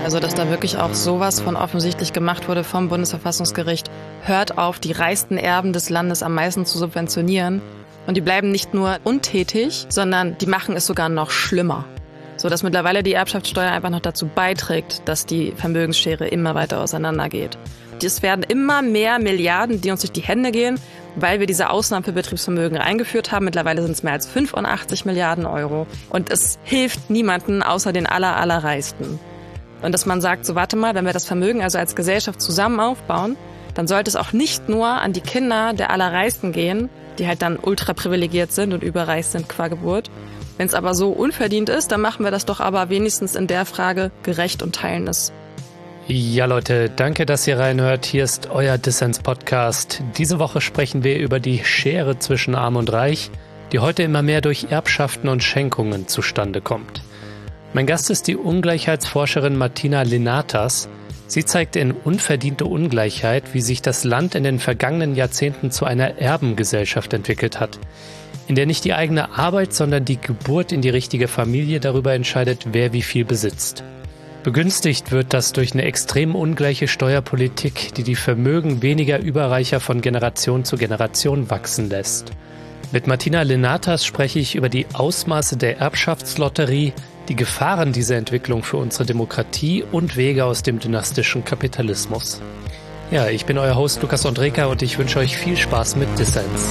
Also dass da wirklich auch sowas von offensichtlich gemacht wurde vom Bundesverfassungsgericht. Hört auf, die reichsten Erben des Landes am meisten zu subventionieren. Und die bleiben nicht nur untätig, sondern die machen es sogar noch schlimmer. So dass mittlerweile die Erbschaftssteuer einfach noch dazu beiträgt, dass die Vermögensschere immer weiter auseinandergeht. Es werden immer mehr Milliarden, die uns durch die Hände gehen, weil wir diese Ausnahmen für Betriebsvermögen eingeführt haben. Mittlerweile sind es mehr als 85 Milliarden Euro. Und es hilft niemanden außer den Allerreichsten. Und dass man sagt, so warte mal, wenn wir das Vermögen also als Gesellschaft zusammen aufbauen, dann sollte es auch nicht nur an die Kinder der Allerreichsten gehen, die halt dann ultra privilegiert sind und überreich sind qua Geburt. Wenn es aber so unverdient ist, dann machen wir das doch aber wenigstens in der Frage gerecht und teilen es. Ja Leute, danke, dass ihr reinhört. Hier ist euer Dissens-Podcast. Diese Woche sprechen wir über die Schere zwischen Arm und Reich, die heute immer mehr durch Erbschaften und Schenkungen zustande kommt. Mein Gast ist die Ungleichheitsforscherin Martina Lenatas. Sie zeigt in Unverdiente Ungleichheit, wie sich das Land in den vergangenen Jahrzehnten zu einer Erbengesellschaft entwickelt hat, in der nicht die eigene Arbeit, sondern die Geburt in die richtige Familie darüber entscheidet, wer wie viel besitzt. Begünstigt wird das durch eine extrem ungleiche Steuerpolitik, die die Vermögen weniger Überreicher von Generation zu Generation wachsen lässt. Mit Martina Lenatas spreche ich über die Ausmaße der Erbschaftslotterie, die Gefahren dieser Entwicklung für unsere Demokratie und Wege aus dem dynastischen Kapitalismus. Ja, ich bin euer Host Lukas Andreka und ich wünsche euch viel Spaß mit Dissens.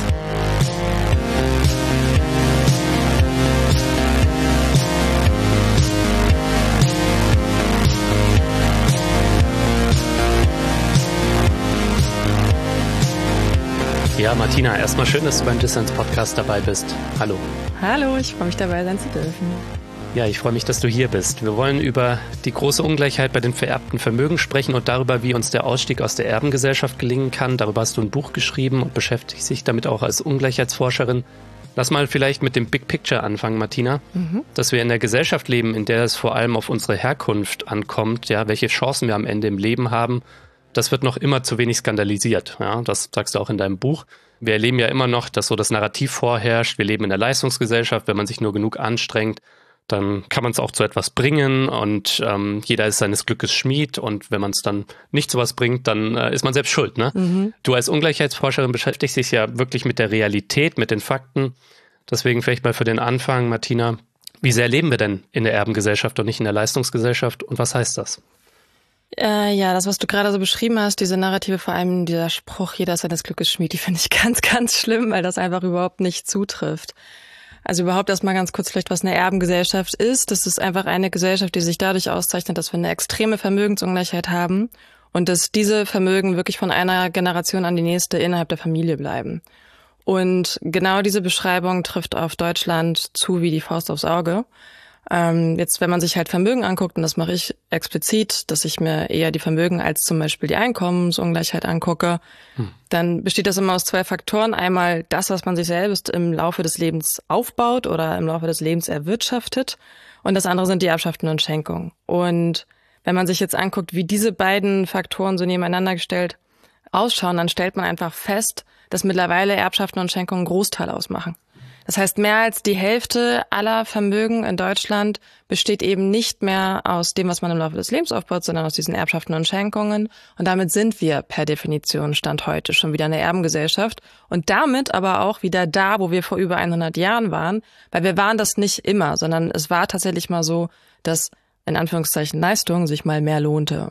Ja, Martina, erstmal schön, dass du beim Dissens-Podcast dabei bist. Hallo. Hallo, ich freue mich dabei sein zu dürfen. Ja, ich freue mich, dass du hier bist. Wir wollen über die große Ungleichheit bei den vererbten Vermögen sprechen und darüber, wie uns der Ausstieg aus der Erbengesellschaft gelingen kann. Darüber hast du ein Buch geschrieben und beschäftigst dich damit auch als Ungleichheitsforscherin. Lass mal vielleicht mit dem Big Picture anfangen, Martina. Dass wir in der Gesellschaft leben, in der es vor allem auf unsere Herkunft ankommt, ja, welche Chancen wir am Ende im Leben haben, das wird noch immer zu wenig skandalisiert. Ja, das sagst du auch in deinem Buch. Wir erleben ja immer noch, dass so das Narrativ vorherrscht. Wir leben in der Leistungsgesellschaft. Wenn man sich nur genug anstrengt, dann kann man es auch zu etwas bringen und jeder ist seines Glückes Schmied. Und wenn man es dann nicht zu was bringt, dann ist man selbst schuld. Ne? Du als Ungleichheitsforscherin beschäftigst dich ja wirklich mit der Realität, mit den Fakten. Deswegen vielleicht mal für den Anfang, Martina, wie sehr leben wir denn in der Erbengesellschaft und nicht in der Leistungsgesellschaft und was heißt das? Ja, das, was du gerade so beschrieben hast, diese Narrative, vor allem dieser Spruch, jeder ist seines Glückes Schmied, die finde ich ganz, ganz schlimm, weil das einfach überhaupt nicht zutrifft. Also überhaupt erstmal ganz kurz vielleicht, was eine Erbengesellschaft ist. Das ist einfach eine Gesellschaft, die sich dadurch auszeichnet, dass wir eine extreme Vermögensungleichheit haben und dass diese Vermögen wirklich von einer Generation an die nächste innerhalb der Familie bleiben. Und genau diese Beschreibung trifft auf Deutschland zu wie die Faust aufs Auge. Jetzt, wenn man sich halt Vermögen anguckt, und das mache ich explizit, dass ich mir eher die Vermögen als zum Beispiel die Einkommensungleichheit angucke, dann besteht das immer aus zwei Faktoren. Einmal das, was man sich selbst im Laufe des Lebens aufbaut oder im Laufe des Lebens erwirtschaftet. Und das andere sind die Erbschaften und Schenkungen. Und wenn man sich jetzt anguckt, wie diese beiden Faktoren so nebeneinander gestellt ausschauen, dann stellt man einfach fest, dass mittlerweile Erbschaften und Schenkungen einen Großteil ausmachen. Das heißt, mehr als die Hälfte aller Vermögen in Deutschland besteht eben nicht mehr aus dem, was man im Laufe des Lebens aufbaut, sondern aus diesen Erbschaften und Schenkungen. Und damit sind wir per Definition Stand heute schon wieder eine Erbengesellschaft und damit aber auch wieder da, wo wir vor über 100 Jahren waren, weil wir waren das nicht immer, sondern es war tatsächlich mal so, dass in Anführungszeichen Leistung sich mal mehr lohnte.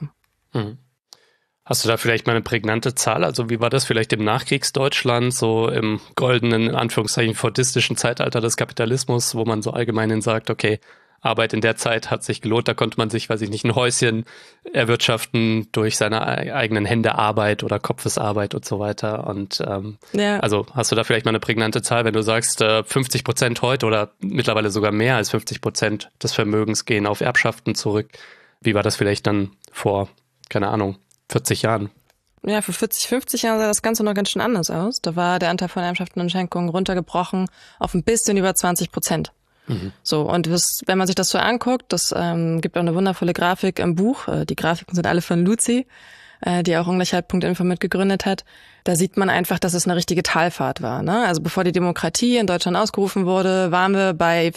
Hast du da vielleicht mal eine prägnante Zahl? Also wie war das vielleicht im Nachkriegsdeutschland, so im goldenen, in Anführungszeichen, fordistischen Zeitalter des Kapitalismus, wo man so allgemein sagt, okay, Arbeit in der Zeit hat sich gelohnt, da konnte man sich, weiß ich nicht, ein Häuschen erwirtschaften durch seine eigenen Hände Arbeit oder Kopfesarbeit und so weiter. Und also hast du da vielleicht mal eine prägnante Zahl, wenn du sagst, 50% heute oder mittlerweile sogar mehr als 50% des Vermögens gehen auf Erbschaften zurück. Wie war das vielleicht dann vor, keine Ahnung, 40 Jahren? Ja, vor 40, 50 Jahren sah das Ganze noch ganz schön anders aus. Da war der Anteil von Erbschaften und Schenkungen runtergebrochen auf ein bisschen über 20%. So, und wenn man sich das so anguckt, das gibt auch eine wundervolle Grafik im Buch. Die Grafiken sind alle von Luzi. die auch Ungleichheit.info mitgegründet hat. Da sieht man einfach, dass es eine richtige Talfahrt war. Ne? Also bevor die Demokratie in Deutschland ausgerufen wurde, waren wir bei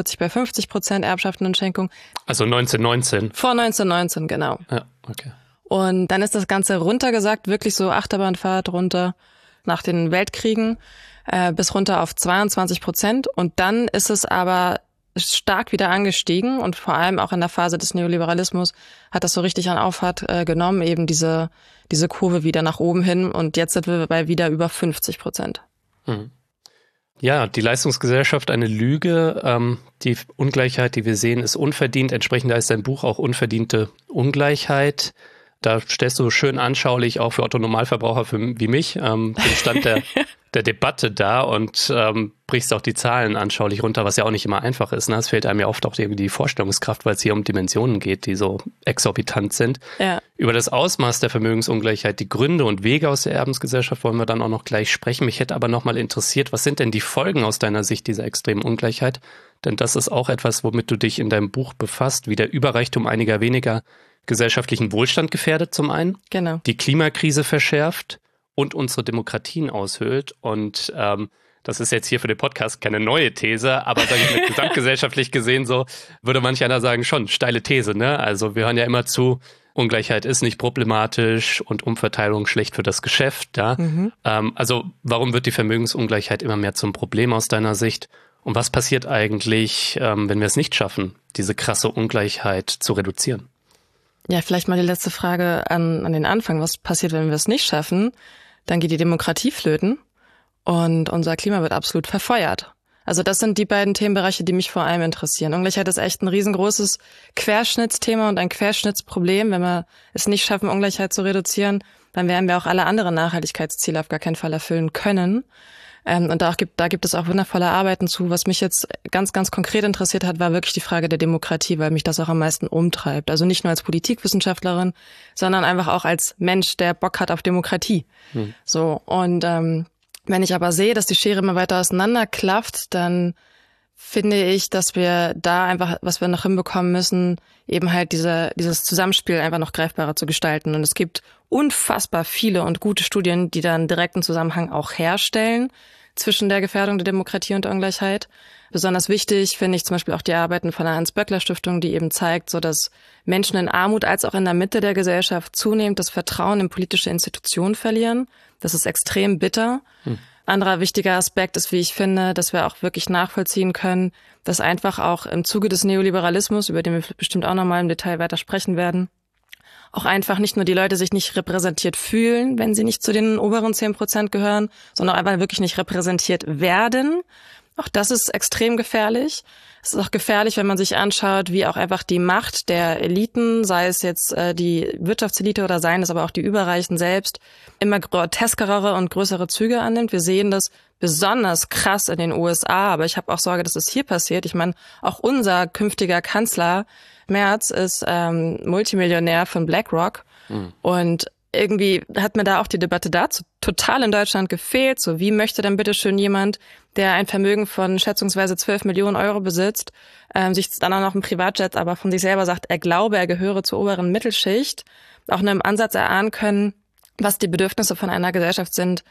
50% Erbschaften und Schenkungen. Also 1919. Vor 1919, genau. Ja, okay. Und dann ist das Ganze runtergesackt, wirklich so Achterbahnfahrt runter nach den Weltkriegen bis runter auf 22%. Und dann ist es aber stark wieder angestiegen und vor allem auch in der Phase des Neoliberalismus hat das so richtig an Auffahrt genommen, eben diese Kurve wieder nach oben hin und jetzt sind wir bei wieder über 50%. Mhm. Ja, die Leistungsgesellschaft eine Lüge. Die Ungleichheit, die wir sehen, ist unverdient. Entsprechend ist dein Buch auch Unverdiente Ungleichheit. Da stellst du schön anschaulich auch für Otto-Normalverbraucher wie mich den Stand der Debatte dar und brichst auch die Zahlen anschaulich runter, was ja auch nicht immer einfach ist. Ne? Es fehlt einem ja oft auch die Vorstellungskraft, weil es hier um Dimensionen geht, die so exorbitant sind. Ja. Über das Ausmaß der Vermögensungleichheit, die Gründe und Wege aus der Erbensgesellschaft wollen wir dann auch noch gleich sprechen. Mich hätte aber noch mal interessiert, was sind denn die Folgen aus deiner Sicht dieser extremen Ungleichheit? Denn das ist auch etwas, womit du dich in deinem Buch befasst, wie der Überreichtum einiger weniger gesellschaftlichen Wohlstand gefährdet zum einen, genau, die Klimakrise verschärft und unsere Demokratien aushöhlt. Und das ist jetzt hier für den Podcast keine neue These, aber sage ich mit gesamtgesellschaftlich gesehen so, würde manch einer sagen, schon steile These. Ne? Also wir hören ja immer zu, Ungleichheit ist nicht problematisch und Umverteilung schlecht für das Geschäft. Ja? Also warum wird die Vermögensungleichheit immer mehr zum Problem aus deiner Sicht? Und was passiert eigentlich, wenn wir es nicht schaffen, diese krasse Ungleichheit zu reduzieren? Ja, vielleicht mal die letzte Frage an den Anfang. Was passiert, wenn wir es nicht schaffen? Dann geht die Demokratie flöten und unser Klima wird absolut verfeuert. Also das sind die beiden Themenbereiche, die mich vor allem interessieren. Ungleichheit ist echt ein riesengroßes Querschnittsthema und ein Querschnittsproblem. Wenn wir es nicht schaffen, Ungleichheit zu reduzieren, dann werden wir auch alle anderen Nachhaltigkeitsziele auf gar keinen Fall erfüllen können. Und da gibt es auch wundervolle Arbeiten zu. Was mich jetzt ganz, ganz konkret interessiert hat, war wirklich die Frage der Demokratie, weil mich das auch am meisten umtreibt. Also nicht nur als Politikwissenschaftlerin, sondern einfach auch als Mensch, der Bock hat auf Demokratie. So, und wenn ich aber sehe, dass die Schere immer weiter auseinanderklafft, dann finde ich, dass wir da einfach, was wir noch hinbekommen müssen, eben halt dieses Zusammenspiel einfach noch greifbarer zu gestalten. Und es gibt unfassbar viele und gute Studien, die da einen direkten Zusammenhang auch herstellen zwischen der Gefährdung der Demokratie und der Ungleichheit. Besonders wichtig finde ich zum Beispiel auch die Arbeiten von der Hans-Böckler-Stiftung, die eben zeigt, so dass Menschen in Armut als auch in der Mitte der Gesellschaft zunehmend das Vertrauen in politische Institutionen verlieren. Das ist extrem bitter. Anderer wichtiger Aspekt ist, wie ich finde, dass wir auch wirklich nachvollziehen können, dass einfach auch im Zuge des Neoliberalismus, über den wir bestimmt auch nochmal im Detail weiter sprechen werden, auch einfach nicht nur die Leute sich nicht repräsentiert fühlen, wenn sie nicht zu den oberen 10% gehören, sondern einfach wirklich nicht repräsentiert werden. Auch das ist extrem gefährlich. Es ist auch gefährlich, wenn man sich anschaut, wie auch einfach die Macht der Eliten, sei es jetzt die Wirtschaftselite oder seien es aber auch die Überreichen selbst, immer groteskere und größere Züge annimmt. Wir sehen das besonders krass in den USA, aber ich habe auch Sorge, dass es hier passiert. Ich meine, auch unser künftiger Kanzler Merz ist Multimillionär von BlackRock und irgendwie hat mir da auch die Debatte dazu total in Deutschland gefehlt. So, wie möchte denn bitte schön jemand, der ein Vermögen von schätzungsweise 12 Millionen Euro besitzt, sich dann auch noch ein Privatjet, aber von sich selber sagt, er glaube, er gehöre zur oberen Mittelschicht, auch nur im Ansatz erahnen können, was die Bedürfnisse von einer Gesellschaft sind,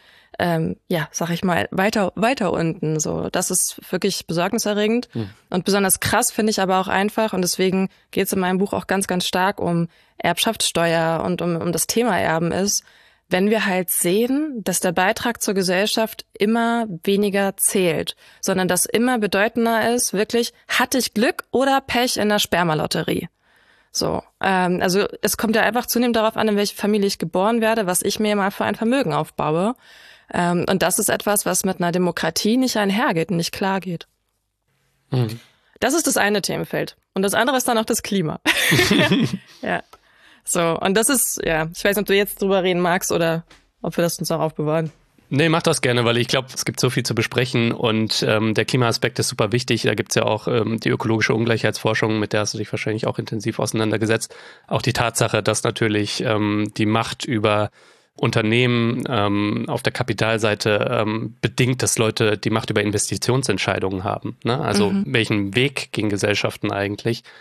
sag ich mal, weiter unten. So, das ist wirklich besorgniserregend. Und besonders krass finde ich aber auch einfach, und deswegen geht es in meinem Buch auch ganz, ganz stark um Erbschaftssteuer und um das Thema Erben ist, wenn wir halt sehen, dass der Beitrag zur Gesellschaft immer weniger zählt, sondern dass immer bedeutender ist, wirklich, hatte ich Glück oder Pech in der Spermalotterie? So, also es kommt ja einfach zunehmend darauf an, in welche Familie ich geboren werde, was ich mir mal für ein Vermögen aufbaue. Und das ist etwas, was mit einer Demokratie nicht einhergeht und nicht klar geht. Das ist das eine Themenfeld. Und das andere ist dann auch das Klima. Ja. So, und das ist, ja, ich weiß nicht, ob du jetzt drüber reden magst oder ob wir das uns auch aufbewahren. Nee, mach das gerne, weil ich glaube, es gibt so viel zu besprechen und der Klimaaspekt ist super wichtig. Da gibt's ja auch die ökologische Ungleichheitsforschung, mit der hast du dich wahrscheinlich auch intensiv auseinandergesetzt. Auch die Tatsache, dass natürlich die Macht über Unternehmen auf der Kapitalseite bedingt, dass Leute die Macht über Investitionsentscheidungen haben. Ne? Also welchen Weg gehen Gesellschaften eigentlich?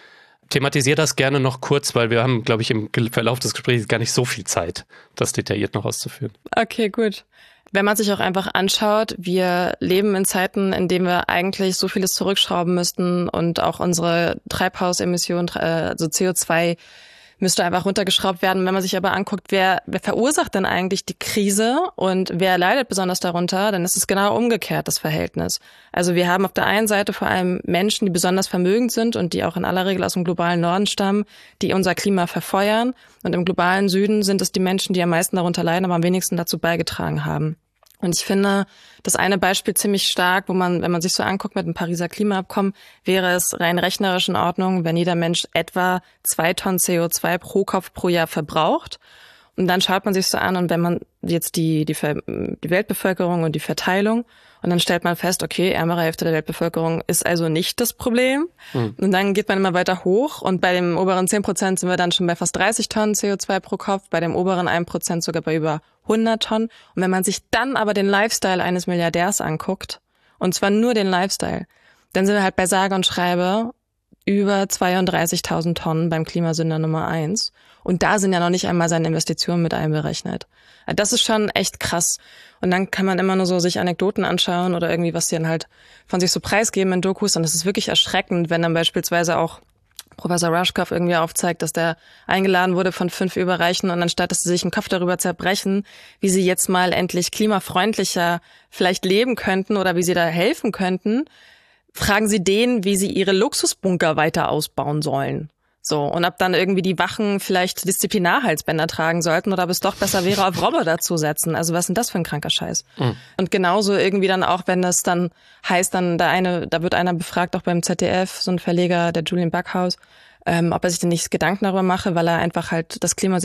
thematisiere das gerne noch kurz, weil wir haben, glaube ich, im Verlauf des Gesprächs gar nicht so viel Zeit, das detailliert noch auszuführen. Okay, gut. Wenn man sich auch einfach anschaut, wir leben in Zeiten, in denen wir eigentlich so vieles zurückschrauben müssten und auch unsere Treibhausemissionen, also CO2, müsste einfach runtergeschraubt werden. Wenn man sich aber anguckt, wer verursacht denn eigentlich die Krise und wer leidet besonders darunter, dann ist es genau umgekehrt, das Verhältnis. Also wir haben auf der einen Seite vor allem Menschen, die besonders vermögend sind und die auch in aller Regel aus dem globalen Norden stammen, die unser Klima verfeuern. Und im globalen Süden sind es die Menschen, die am meisten darunter leiden, aber am wenigsten dazu beigetragen haben. Und ich finde das eine Beispiel ziemlich stark, wo man, wenn man sich so anguckt mit dem Pariser Klimaabkommen, wäre es rein rechnerisch in Ordnung, wenn jeder Mensch etwa 2 Tonnen CO2 pro Kopf pro Jahr verbraucht. Und dann schaut man sich so an und wenn man jetzt die Weltbevölkerung und die Verteilung und dann stellt man fest, okay, ärmere Hälfte der Weltbevölkerung ist also nicht das Problem. Und dann geht man immer weiter hoch und bei dem oberen 10% sind wir dann schon bei fast 30 Tonnen CO2 pro Kopf, bei dem oberen 1% sogar bei über 100 Tonnen. Und wenn man sich dann aber den Lifestyle eines Milliardärs anguckt, und zwar nur den Lifestyle, dann sind wir halt bei sage und schreibe über 32.000 Tonnen beim Klimasünder Nummer 1. Und da sind ja noch nicht einmal seine Investitionen mit einberechnet. Das ist schon echt krass. Und dann kann man immer nur so sich Anekdoten anschauen oder irgendwie, was die dann halt von sich so preisgeben in Dokus. Und es ist wirklich erschreckend, wenn dann beispielsweise auch Professor Rushkoff irgendwie aufzeigt, dass der eingeladen wurde von 5 Überreichen und anstatt, dass sie sich den Kopf darüber zerbrechen, wie sie jetzt mal endlich klimafreundlicher vielleicht leben könnten oder wie sie da helfen könnten, fragen sie den, wie sie ihre Luxusbunker weiter ausbauen sollen. So, und ob dann irgendwie die Wachen vielleicht Disziplinarhalsbänder tragen sollten oder ob es doch besser wäre, auf Roboter zu setzen. Also was ist denn das für ein kranker Scheiß? Und genauso irgendwie dann auch, wenn das dann heißt, dann da wird einer befragt, auch beim ZDF, so ein Verleger, der Julian Backhaus, ob er sich denn nicht Gedanken darüber mache, weil er einfach halt das Klima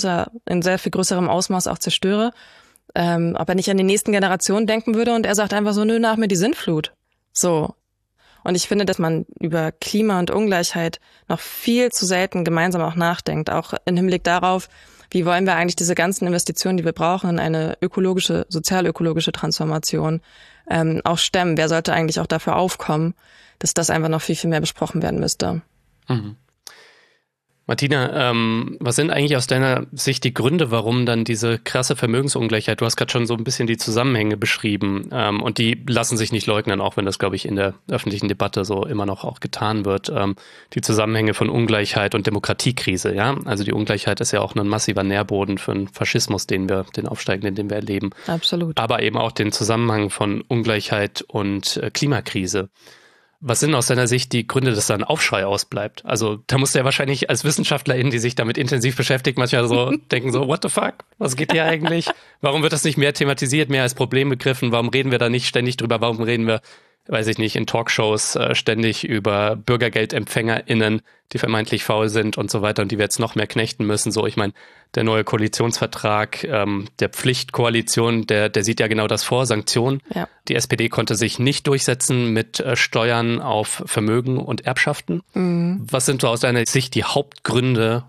in sehr viel größerem Ausmaß auch zerstöre. Ob er nicht an die nächsten Generationen denken würde und er sagt einfach so, nö, nach mir die Sintflut. So. Und ich finde, dass man über Klima und Ungleichheit noch viel zu selten gemeinsam auch nachdenkt, auch im Hinblick darauf, wie wollen wir eigentlich diese ganzen Investitionen, die wir brauchen, in eine ökologische, sozial-ökologische Transformation auch stemmen. Wer sollte eigentlich auch dafür aufkommen, dass das einfach noch viel, viel mehr besprochen werden müsste? Mhm. Martina, was sind eigentlich aus deiner Sicht die Gründe, warum dann diese krasse Vermögensungleichheit, du hast gerade schon so ein bisschen die Zusammenhänge beschrieben und die lassen sich nicht leugnen, auch wenn das, glaube ich, in der öffentlichen Debatte so immer noch auch getan wird, die Zusammenhänge von Ungleichheit und Demokratiekrise, ja, also die Ungleichheit ist ja auch ein massiver Nährboden für den Faschismus, den aufsteigenden, den wir erleben. Absolut. Aber eben auch den Zusammenhang von Ungleichheit und Klimakrise. Was sind aus deiner Sicht die Gründe, dass da ein Aufschrei ausbleibt? Also da musst du ja wahrscheinlich als WissenschaftlerInnen, die sich damit intensiv beschäftigt, manchmal so denken so, what the fuck? Was geht hier eigentlich? Warum wird das nicht mehr thematisiert, mehr als Problem begriffen? Warum reden wir da nicht ständig drüber? Warum reden wir, weiß ich nicht, in Talkshows ständig über BürgergeldempfängerInnen, die vermeintlich faul sind und so weiter und die wir jetzt noch mehr knechten müssen? So, ich meine, der neue Koalitionsvertrag der Pflichtkoalition, der sieht ja genau das vor, Sanktionen. Ja. Die SPD konnte sich nicht durchsetzen mit Steuern auf Vermögen und Erbschaften. Mhm. Was sind so aus deiner Sicht die Hauptgründe,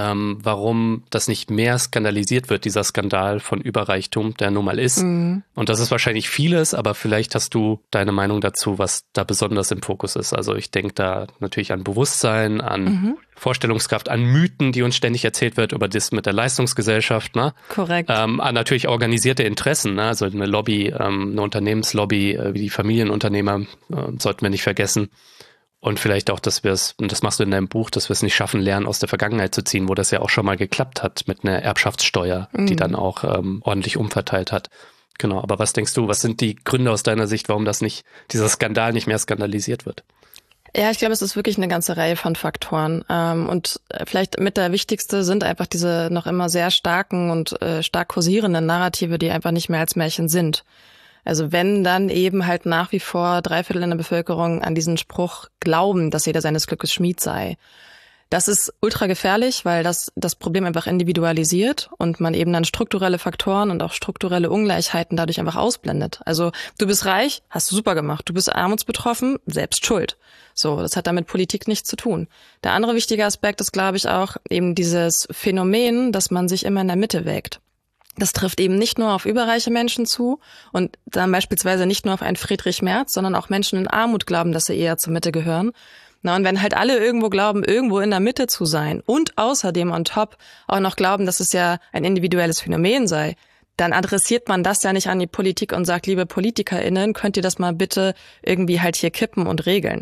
warum das nicht mehr skandalisiert wird, dieser Skandal von Überreichtum, der nun mal ist? Mhm. Und das ist wahrscheinlich vieles, aber vielleicht hast du deine Meinung dazu, was da besonders im Fokus ist. Also ich denke da natürlich an Bewusstsein, an Vorstellungskraft, an Mythen, die uns ständig erzählt wird über das mit der Leistungsgesellschaft. Ne? Korrekt. An natürlich organisierte Interessen, ne? Also eine Lobby, eine Unternehmenslobby, wie die Familienunternehmer, sollten wir nicht vergessen. Und vielleicht auch, dass wir es, und das machst du in deinem Buch, dass wir es nicht schaffen, Lernen aus der Vergangenheit zu ziehen, wo das ja auch schon mal geklappt hat mit einer Erbschaftssteuer, die dann auch ordentlich umverteilt hat. Genau, aber was denkst du, was sind die Gründe aus deiner Sicht, warum dieser Skandal nicht mehr skandalisiert wird? Ja, ich glaube, es ist wirklich eine ganze Reihe von Faktoren. Und vielleicht mit der wichtigste sind einfach diese noch immer sehr starken und stark kursierenden Narrative, die einfach nicht mehr als Märchen sind. Also wenn dann eben halt nach wie vor 3/4 in der Bevölkerung an diesen Spruch glauben, dass jeder seines Glückes Schmied sei. Das ist ultra gefährlich, weil das Problem einfach individualisiert und man eben dann strukturelle Faktoren und auch strukturelle Ungleichheiten dadurch einfach ausblendet. Also du bist reich, hast du super gemacht. Du bist armutsbetroffen, selbst schuld. So, das hat damit Politik nichts zu tun. Der andere wichtige Aspekt ist, glaube ich, auch eben dieses Phänomen, dass man sich immer in der Mitte wägt. Das trifft eben nicht nur auf überreiche Menschen zu und dann beispielsweise nicht nur auf einen Friedrich Merz, sondern auch Menschen in Armut glauben, dass sie eher zur Mitte gehören. Na, und wenn halt alle irgendwo glauben, irgendwo in der Mitte zu sein und außerdem on top auch noch glauben, dass es ja ein individuelles Phänomen sei, dann adressiert man das ja nicht an die Politik und sagt, liebe PolitikerInnen, könnt ihr das mal bitte irgendwie halt hier kippen und regeln.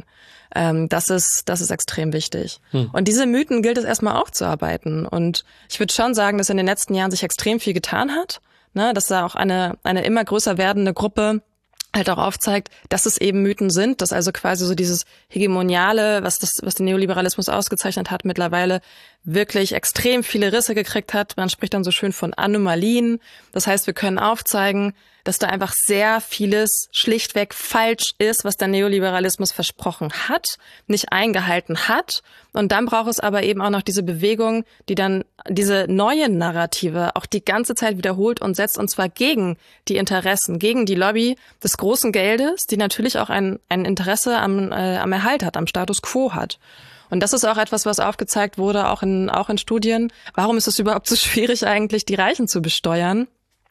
Das ist extrem wichtig. Und diese Mythen gilt es erstmal aufzuarbeiten. Und ich würde schon sagen, dass in den letzten Jahren sich extrem viel getan hat, ne, dass da auch eine immer größer werdende Gruppe halt auch aufzeigt, dass es eben Mythen sind, dass also quasi so dieses Hegemoniale, was den Neoliberalismus ausgezeichnet hat, mittlerweile wirklich extrem viele Risse gekriegt hat. Man spricht dann so schön von Anomalien. Das heißt, wir können aufzeigen, dass da einfach sehr vieles schlichtweg falsch ist, was der Neoliberalismus versprochen hat, nicht eingehalten hat. Und dann braucht es aber eben auch noch diese Bewegung, die dann diese neuen Narrative auch die ganze Zeit wiederholt und setzt, und zwar gegen die Interessen, gegen die Lobby des großen Geldes, die natürlich auch ein Interesse am Erhalt hat, am Status quo hat. Und das ist auch etwas, was aufgezeigt wurde, auch in Studien. Warum ist es überhaupt so schwierig eigentlich, die Reichen zu besteuern?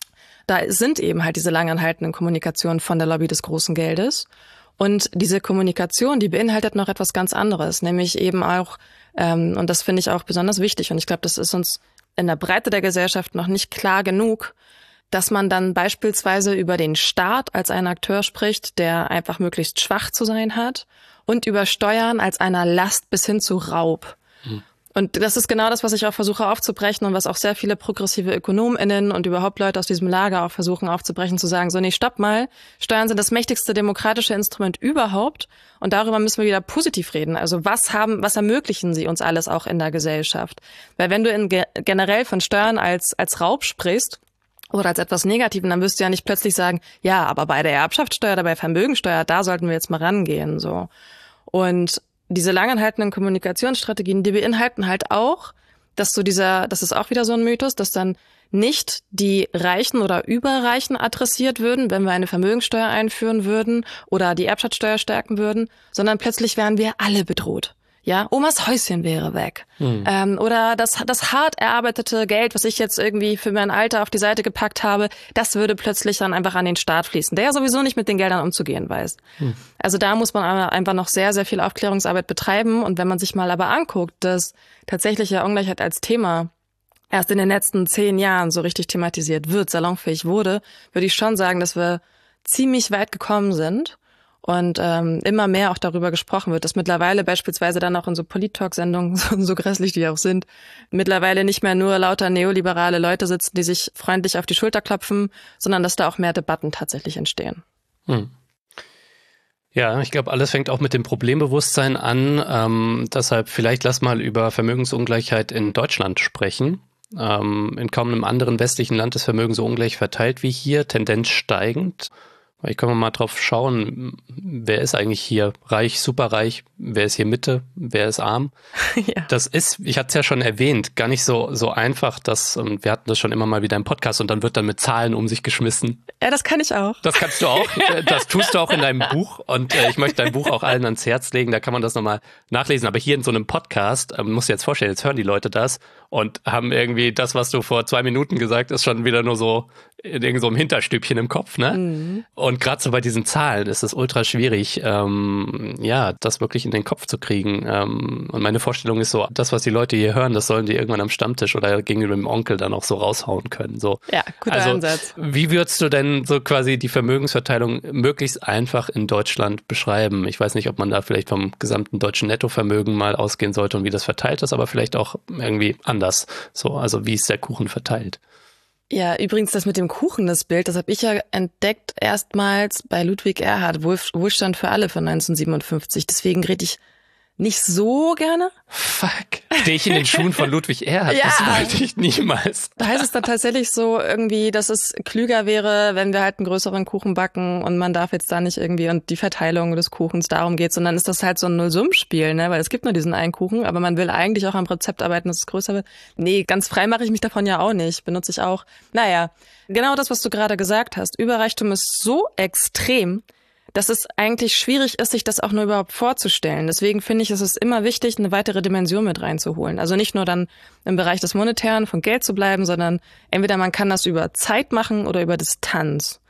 Da sind eben halt diese langanhaltenden Kommunikationen von der Lobby des großen Geldes. Und diese Kommunikation, die beinhaltet noch etwas ganz anderes, nämlich eben auch, und das finde ich auch besonders wichtig, und ich glaube, das ist uns in der Breite der Gesellschaft noch nicht klar genug, dass man dann beispielsweise über den Staat als einen Akteur spricht, der einfach möglichst schwach zu sein hat, und über Steuern als einer Last bis hin zu Raub. Und das ist genau das, was ich auch versuche aufzubrechen und was auch sehr viele progressive ÖkonomInnen und überhaupt Leute aus diesem Lager auch versuchen aufzubrechen, zu sagen, so, nee, stopp mal, Steuern sind das mächtigste demokratische Instrument überhaupt und darüber müssen wir wieder positiv reden. Also was ermöglichen sie uns alles auch in der Gesellschaft? Weil wenn du generell von Steuern als Raub sprichst oder als etwas Negativen, dann wirst du ja nicht plötzlich sagen, ja, aber bei der Erbschaftssteuer oder bei Vermögensteuer, da sollten wir jetzt mal rangehen, so. Und diese langanhaltenden Kommunikationsstrategien, die beinhalten halt auch, das ist auch wieder so ein Mythos, dass dann nicht die Reichen oder Überreichen adressiert würden, wenn wir eine Vermögensteuer einführen würden oder die Erbschaftssteuer stärken würden, sondern plötzlich wären wir alle bedroht. Ja, Omas Häuschen wäre weg. Oder das hart erarbeitete Geld, was ich jetzt irgendwie für mein Alter auf die Seite gepackt habe, das würde plötzlich dann einfach an den Staat fließen, der ja sowieso nicht mit den Geldern umzugehen weiß. Also da muss man einfach noch sehr, sehr viel Aufklärungsarbeit betreiben. Und wenn man sich mal aber anguckt, dass tatsächliche Ungleichheit als Thema erst in den letzten 10 Jahren so richtig thematisiert wird, salonfähig wurde, würde ich schon sagen, dass wir ziemlich weit gekommen sind. Und immer mehr auch darüber gesprochen wird, dass mittlerweile beispielsweise dann auch in so Polit-Talk-Sendungen, so grässlich die auch sind, mittlerweile nicht mehr nur lauter neoliberale Leute sitzen, die sich freundlich auf die Schulter klopfen, sondern dass da auch mehr Debatten tatsächlich entstehen. Ja, ich glaube, alles fängt auch mit dem Problembewusstsein an. Deshalb vielleicht lass mal über Vermögensungleichheit in Deutschland sprechen. In kaum einem anderen westlichen Land ist Vermögen so ungleich verteilt wie hier, Tendenz steigend. Ich kann mal drauf schauen, wer ist eigentlich hier reich, superreich, wer ist hier Mitte, wer ist arm. Ja. Das ist, ich hatte es ja schon erwähnt, gar nicht so einfach, und wir hatten das schon immer mal wieder im Podcast und dann wird dann mit Zahlen um sich geschmissen. Ja, das kann ich auch. Das kannst du auch, das tust du auch in deinem Buch und ich möchte dein Buch auch allen ans Herz legen, da kann man das nochmal nachlesen. Aber hier in so einem Podcast, musst du dir jetzt vorstellen, jetzt hören die Leute das und haben irgendwie das, was du vor 2 Minuten gesagt hast, schon wieder nur so in irgend so einem Hinterstübchen im Kopf, ne? Und gerade so bei diesen Zahlen ist es ultra schwierig, das wirklich in den Kopf zu kriegen. Und meine Vorstellung ist so, das, was die Leute hier hören, das sollen die irgendwann am Stammtisch oder gegenüber dem Onkel dann auch so raushauen können. So. Ja, guter Ansatz. Wie würdest du denn so quasi die Vermögensverteilung möglichst einfach in Deutschland beschreiben? Ich weiß nicht, ob man da vielleicht vom gesamten deutschen Nettovermögen mal ausgehen sollte und wie das verteilt ist, aber vielleicht auch irgendwie anders. So, also wie ist der Kuchen verteilt? Ja, übrigens das mit dem Kuchen, das Bild, das habe ich ja entdeckt erstmals bei Ludwig Erhard, Wohlstand für alle von 1957. Deswegen rede ich nicht so gerne. Fuck. Stehe ich in den Schuhen von Ludwig Erhard? Ja. Das wollte ich niemals. Da heißt es dann tatsächlich so irgendwie, dass es klüger wäre, wenn wir halt einen größeren Kuchen backen und man darf jetzt da nicht irgendwie und die Verteilung des Kuchens darum geht, sondern ist das halt so ein Nullsummenspiel, ne? Weil es gibt nur diesen einen Kuchen, aber man will eigentlich auch am Rezept arbeiten, dass es größer wird. Nee, ganz frei mache ich mich davon ja auch nicht. Benutze ich auch. Naja, genau das, was du gerade gesagt hast. Überreichtum ist so extrem, dass es eigentlich schwierig ist, sich das auch nur überhaupt vorzustellen. Deswegen finde ich, es ist immer wichtig, eine weitere Dimension mit reinzuholen. Also nicht nur dann im Bereich des Monetären von Geld zu bleiben, sondern entweder man kann das über Zeit machen oder über Distanz.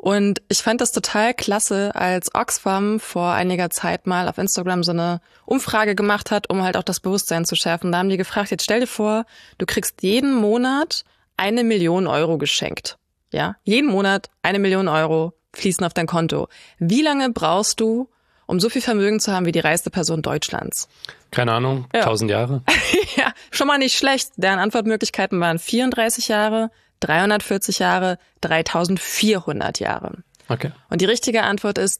Und ich fand das total klasse, als Oxfam vor einiger Zeit mal auf Instagram so eine Umfrage gemacht hat, um halt auch das Bewusstsein zu schärfen. Da haben die gefragt, jetzt stell dir vor, du kriegst jeden Monat 1 Million Euro geschenkt. Ja, jeden Monat 1 Million Euro fließen auf dein Konto. Wie lange brauchst du, um so viel Vermögen zu haben wie die reichste Person Deutschlands? Keine Ahnung, 1000 Jahre? Ja, schon mal nicht schlecht. Deren Antwortmöglichkeiten waren 34 Jahre, 340 Jahre, 3400 Jahre. Okay. Und die richtige Antwort ist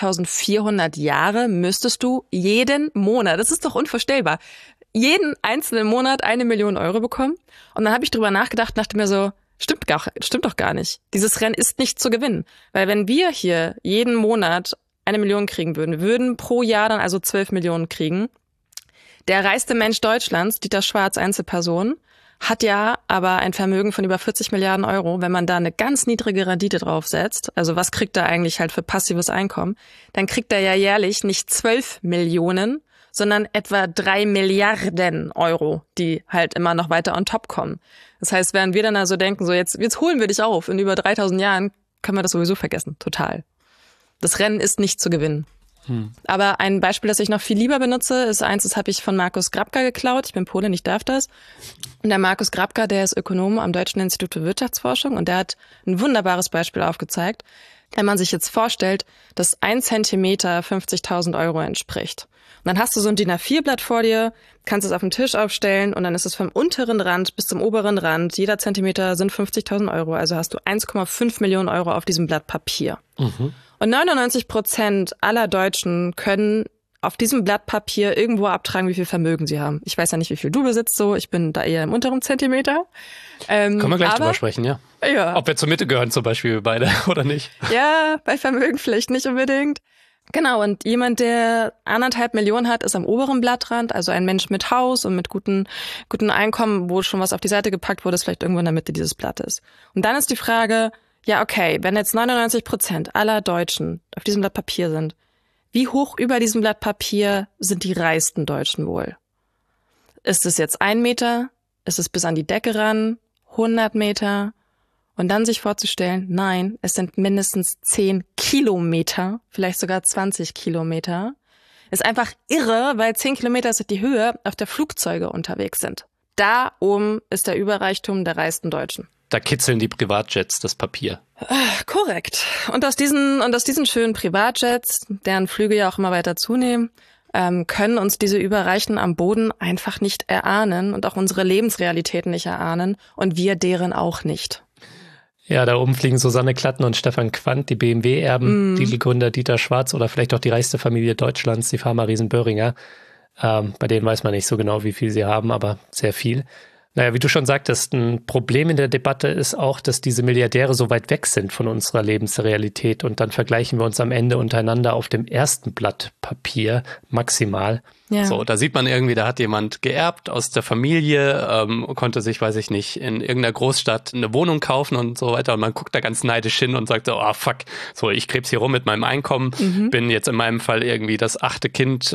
3400 Jahre müsstest du jeden Monat, das ist doch unvorstellbar, jeden einzelnen Monat 1 Million Euro bekommen. Und dann habe ich drüber nachgedacht, dachte mir so, stimmt doch gar nicht. Dieses Rennen ist nicht zu gewinnen. Weil wenn wir hier jeden Monat 1 Million kriegen würden, wir würden pro Jahr dann also 12 Millionen kriegen. Der reichste Mensch Deutschlands, Dieter Schwarz, Einzelperson, hat ja aber ein Vermögen von über 40 Milliarden Euro. Wenn man da eine ganz niedrige Rendite draufsetzt, also was kriegt er eigentlich halt für passives Einkommen, dann kriegt er ja jährlich nicht 12 Millionen, sondern etwa 3 Milliarden Euro, die halt immer noch weiter on top kommen. Das heißt, während wir dann also denken, so jetzt holen wir dich auf, in über 3000 Jahren können wir das sowieso vergessen, total. Das Rennen ist nicht zu gewinnen. Aber ein Beispiel, das ich noch viel lieber benutze, ist eins, das habe ich von Markus Grabka geklaut. Ich bin Polin, ich darf das. Und der Markus Grabka, der ist Ökonom am Deutschen Institut für Wirtschaftsforschung und der hat ein wunderbares Beispiel aufgezeigt. Wenn man sich jetzt vorstellt, dass 1 Zentimeter 50.000 Euro entspricht. Und dann hast du so ein DIN A4-Blatt vor dir, kannst es auf den Tisch aufstellen und dann ist es vom unteren Rand bis zum oberen Rand. Jeder Zentimeter sind 50.000 Euro, also hast du 1,5 Millionen Euro auf diesem Blatt Papier. Und 99% aller Deutschen können auf diesem Blatt Papier irgendwo abtragen, wie viel Vermögen sie haben. Ich weiß ja nicht, wie viel du besitzt, so. Ich bin da eher im unteren Zentimeter. Können wir gleich drüber sprechen, ja. Ja. Ob wir zur Mitte gehören zum Beispiel, wir beide, oder nicht? Ja, bei Vermögen vielleicht nicht unbedingt. Genau, und jemand, der 1,5 Millionen hat, ist am oberen Blattrand, also ein Mensch mit Haus und mit guten Einkommen, wo schon was auf die Seite gepackt wurde, ist vielleicht irgendwo in der Mitte dieses Blattes. Und dann ist die Frage, ja okay, wenn jetzt 99% aller Deutschen auf diesem Blatt Papier sind, wie hoch über diesem Blatt Papier sind die reichsten Deutschen wohl? Ist es jetzt 1 Meter? Ist es bis an die Decke ran? 100 Meter? Und dann sich vorzustellen, nein, es sind mindestens 10 Kilometer, vielleicht sogar 20 Kilometer. Ist einfach irre, weil 10 Kilometer ist die Höhe, auf der Flugzeuge unterwegs sind. Da oben ist der Überreichtum der reichsten Deutschen. Da kitzeln die Privatjets das Papier. Korrekt. Und aus diesen schönen Privatjets, deren Flüge ja auch immer weiter zunehmen, können uns diese Überreichen am Boden einfach nicht erahnen und auch unsere Lebensrealitäten nicht erahnen und wir deren auch nicht. Ja, da oben fliegen Susanne Klatten und Stefan Quandt, die BMW-Erben, Lidl-Gründer Dieter Schwarz oder vielleicht auch die reichste Familie Deutschlands, die Pharma-Riesen Boehringer. Bei denen weiß man nicht so genau, wie viel sie haben, aber sehr viel. Naja, wie du schon sagtest, ein Problem in der Debatte ist auch, dass diese Milliardäre so weit weg sind von unserer Lebensrealität und dann vergleichen wir uns am Ende untereinander auf dem ersten Blatt Papier maximal. Ja. So, da sieht man irgendwie, da hat jemand geerbt aus der Familie, konnte sich, weiß ich nicht, in irgendeiner Großstadt eine Wohnung kaufen und so weiter und man guckt da ganz neidisch hin und sagt so, oh fuck, so ich krebs hier rum mit meinem Einkommen, bin jetzt in meinem Fall irgendwie das 8. Kind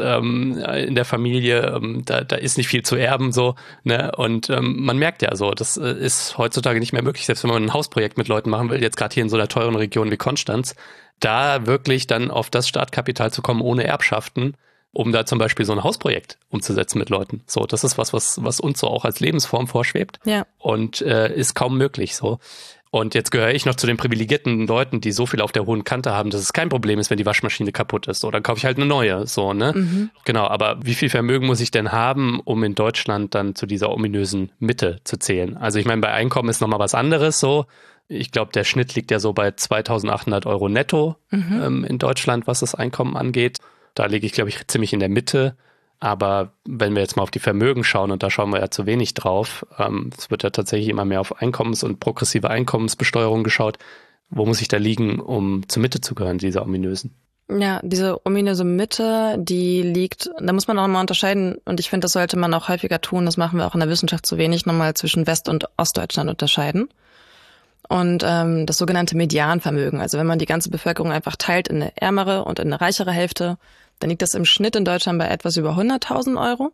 in der Familie, da ist nicht viel zu erben, so, ne, und man merkt ja so, das ist heutzutage nicht mehr möglich, selbst wenn man ein Hausprojekt mit Leuten machen will, jetzt gerade hier in so einer teuren Region wie Konstanz, da wirklich dann auf das Startkapital zu kommen ohne Erbschaften, um da zum Beispiel so ein Hausprojekt umzusetzen mit Leuten. So, das ist was uns so auch als Lebensform vorschwebt. Ja. Und ist kaum möglich so. Und jetzt gehöre ich noch zu den privilegierten Leuten, die so viel auf der hohen Kante haben, dass es kein Problem ist, wenn die Waschmaschine kaputt ist. So, dann kaufe ich halt eine neue. So, ne? Genau, aber wie viel Vermögen muss ich denn haben, um in Deutschland dann zu dieser ominösen Mitte zu zählen? Also ich meine, bei Einkommen ist nochmal was anderes so. Ich glaube, der Schnitt liegt ja so bei 2.800 Euro netto in Deutschland, was das Einkommen angeht. Da liege ich, glaube ich, ziemlich in der Mitte. Aber wenn wir jetzt mal auf die Vermögen schauen, und da schauen wir ja zu wenig drauf, es wird ja tatsächlich immer mehr auf Einkommens- und progressive Einkommensbesteuerung geschaut. Wo muss ich da liegen, um zur Mitte zu gehören, dieser ominösen? Ja, diese ominöse Mitte, die liegt, da muss man auch mal unterscheiden und ich finde, das sollte man auch häufiger tun, das machen wir auch in der Wissenschaft zu wenig, nochmal zwischen West- und Ostdeutschland unterscheiden. Und das sogenannte Medianvermögen, also wenn man die ganze Bevölkerung einfach teilt in eine ärmere und in eine reichere Hälfte, dann liegt das im Schnitt in Deutschland bei etwas über 100.000 Euro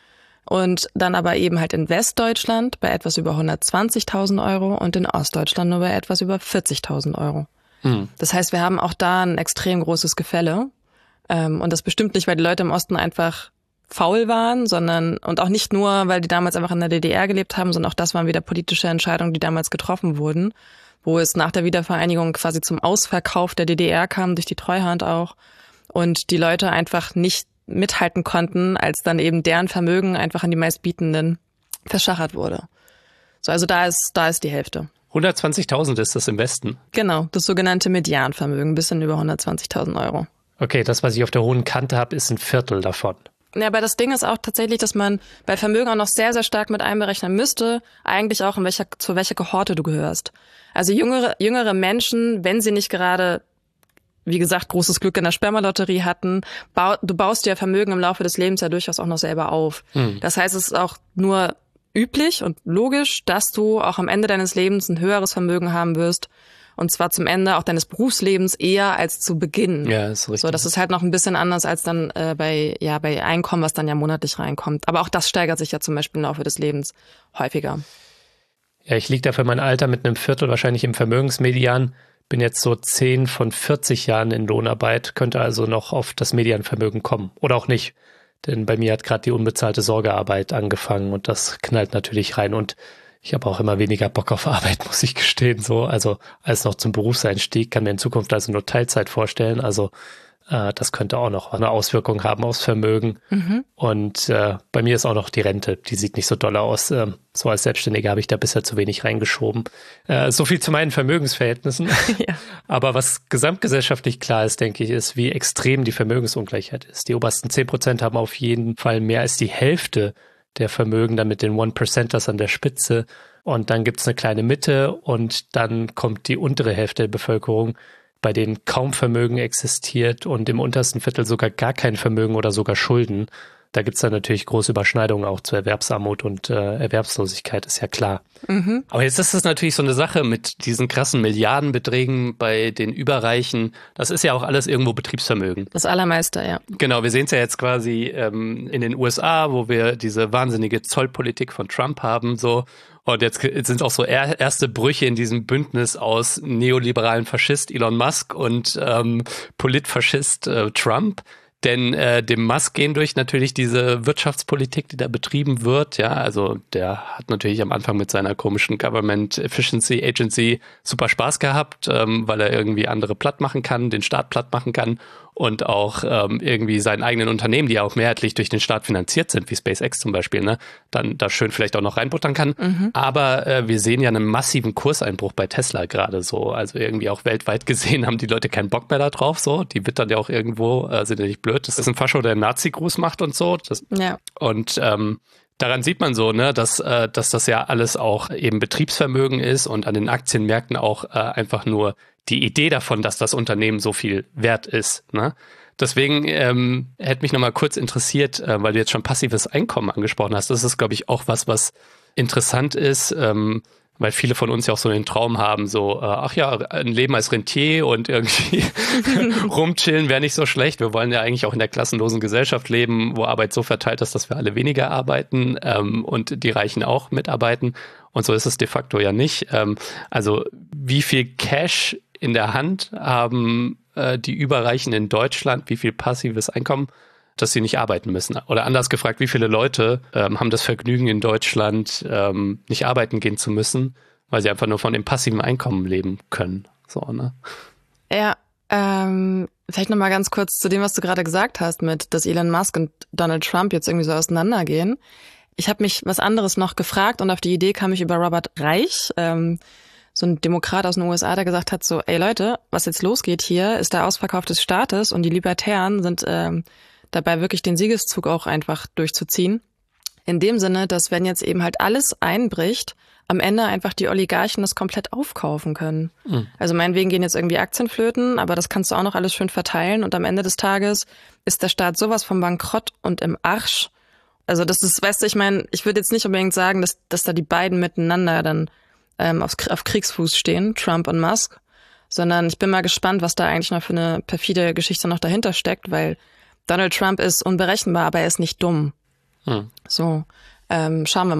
und dann aber eben halt in Westdeutschland bei etwas über 120.000 Euro und in Ostdeutschland nur bei etwas über 40.000 Euro. Das heißt, wir haben auch da ein extrem großes Gefälle. Und das bestimmt nicht, weil die Leute im Osten einfach faul waren, sondern und auch nicht nur, weil die damals einfach in der DDR gelebt haben, sondern auch das waren wieder politische Entscheidungen, die damals getroffen wurden, wo es nach der Wiedervereinigung quasi zum Ausverkauf der DDR kam, durch die Treuhand auch, und die Leute einfach nicht mithalten konnten, als dann eben deren Vermögen einfach an die meistbietenden verschachert wurde. So, also da ist die Hälfte. 120.000 ist das im Westen? Genau, das sogenannte Medianvermögen, ein bisschen über 120.000 Euro. Okay, das, was ich auf der hohen Kante habe, ist ein Viertel davon. Ja, aber das Ding ist auch tatsächlich, dass man bei Vermögen auch noch sehr, sehr stark mit einberechnen müsste, eigentlich auch, zu welcher Kohorte du gehörst. Also jüngere Menschen, wenn sie nicht gerade, wie gesagt, großes Glück in der Spermalotterie hatten, du baust dir Vermögen im Laufe des Lebens ja durchaus auch noch selber auf. Das heißt, es ist auch nur üblich und logisch, dass du auch am Ende deines Lebens ein höheres Vermögen haben wirst. Und zwar zum Ende auch deines Berufslebens eher als zu Beginn. Ja, ist richtig. So, das ist halt noch ein bisschen anders als dann bei Einkommen, was dann ja monatlich reinkommt. Aber auch das steigert sich ja zum Beispiel im Laufe des Lebens häufiger. Ja, ich liege da für mein Alter mit einem Viertel wahrscheinlich im Vermögensmedian. Bin jetzt so 10 von 40 Jahren in Lohnarbeit, könnte also noch auf das Medianvermögen kommen. Oder auch nicht. Denn bei mir hat gerade die unbezahlte Sorgearbeit angefangen und das knallt natürlich rein. Und ich habe auch immer weniger Bock auf Arbeit, muss ich gestehen. So, also als noch zum Berufseinstieg, kann mir in Zukunft also nur Teilzeit vorstellen. Also das könnte auch noch eine Auswirkung haben aufs Vermögen. Und bei mir ist auch noch die Rente, die sieht nicht so doll aus. So als Selbstständiger habe ich da bisher zu wenig reingeschoben. So viel zu meinen Vermögensverhältnissen. Ja. Aber was gesamtgesellschaftlich klar ist, denke ich, ist, wie extrem die Vermögensungleichheit ist. Die obersten 10% haben auf jeden Fall mehr als die Hälfte der Vermögen, dann mit den One-Percenters an der Spitze. Und dann gibt's eine kleine Mitte und dann kommt die untere Hälfte der Bevölkerung, bei denen kaum Vermögen existiert und im untersten Viertel sogar gar kein Vermögen oder sogar Schulden. Da gibt's dann natürlich große Überschneidungen auch zur Erwerbsarmut und Erwerbslosigkeit, ist ja klar. Aber jetzt ist es natürlich so eine Sache mit diesen krassen Milliardenbeträgen bei den Überreichen. Das ist ja auch alles irgendwo Betriebsvermögen. Das Allermeiste, ja. Genau, wir sehen es ja jetzt quasi in den USA, wo wir diese wahnsinnige Zollpolitik von Trump haben, so. Und jetzt sind es auch so erste Brüche in diesem Bündnis aus neoliberalen Faschist Elon Musk und Politfaschist Trump. Denn dem Musk gehen durch natürlich diese Wirtschaftspolitik, die da betrieben wird. Ja, also der hat natürlich am Anfang mit seiner komischen Government Efficiency Agency super Spaß gehabt, weil er irgendwie andere platt machen kann, den Staat platt machen kann und auch irgendwie seinen eigenen Unternehmen, die ja auch mehrheitlich durch den Staat finanziert sind, wie SpaceX zum Beispiel, ne, dann da schön vielleicht auch noch reinbuttern kann. Aber wir sehen ja einen massiven Kurseinbruch bei Tesla gerade so. Also irgendwie auch weltweit gesehen haben die Leute keinen Bock mehr da drauf. So, die wittern ja auch irgendwo, sind ja nicht blöd. Das ist ein Fascho, der einen Nazi-Gruß macht und so. Ja. Und daran sieht man so, ne, dass das ja alles auch eben Betriebsvermögen ist und an den Aktienmärkten auch einfach nur die Idee davon, dass das Unternehmen so viel wert ist, ne? Deswegen hätte mich nochmal kurz interessiert, weil du jetzt schon passives Einkommen angesprochen hast. Das ist, glaube ich, auch was interessant ist, weil viele von uns ja auch so den Traum haben, so, ach ja, ein Leben als Rentier und irgendwie rumchillen wäre nicht so schlecht. Wir wollen ja eigentlich auch in der klassenlosen Gesellschaft leben, wo Arbeit so verteilt ist, dass wir alle weniger arbeiten und die Reichen auch mitarbeiten. Und so ist es de facto ja nicht. Also wie viel Cash in der Hand haben die Überreichen in Deutschland, wie viel passives Einkommen, dass sie nicht arbeiten müssen? Oder anders gefragt, wie viele Leute haben das Vergnügen in Deutschland, nicht arbeiten gehen zu müssen, weil sie einfach nur von dem passiven Einkommen leben können? So, ne? Ja, vielleicht nochmal ganz kurz zu dem, was du gerade gesagt hast, mit dass Elon Musk und Donald Trump jetzt irgendwie so auseinandergehen. Ich habe mich was anderes noch gefragt und auf die Idee kam ich über Robert Reich, so ein Demokrat aus den USA, der gesagt hat so, ey Leute, was jetzt losgeht hier, ist der Ausverkauf des Staates und die Libertären sind dabei wirklich den Siegeszug auch einfach durchzuziehen. In dem Sinne, dass wenn jetzt eben halt alles einbricht, am Ende einfach die Oligarchen das komplett aufkaufen können. Also meinetwegen gehen jetzt irgendwie Aktien flöten, aber das kannst du auch noch alles schön verteilen und am Ende des Tages ist der Staat sowas vom Bankrott und im Arsch. Also das ist, weißt du, ich meine, ich würde jetzt nicht unbedingt sagen, dass da die beiden miteinander dann auf Kriegsfuß stehen, Trump und Musk, sondern ich bin mal gespannt, was da eigentlich noch für eine perfide Geschichte noch dahinter steckt, weil Donald Trump ist unberechenbar, aber er ist nicht dumm. So, schauen wir mal.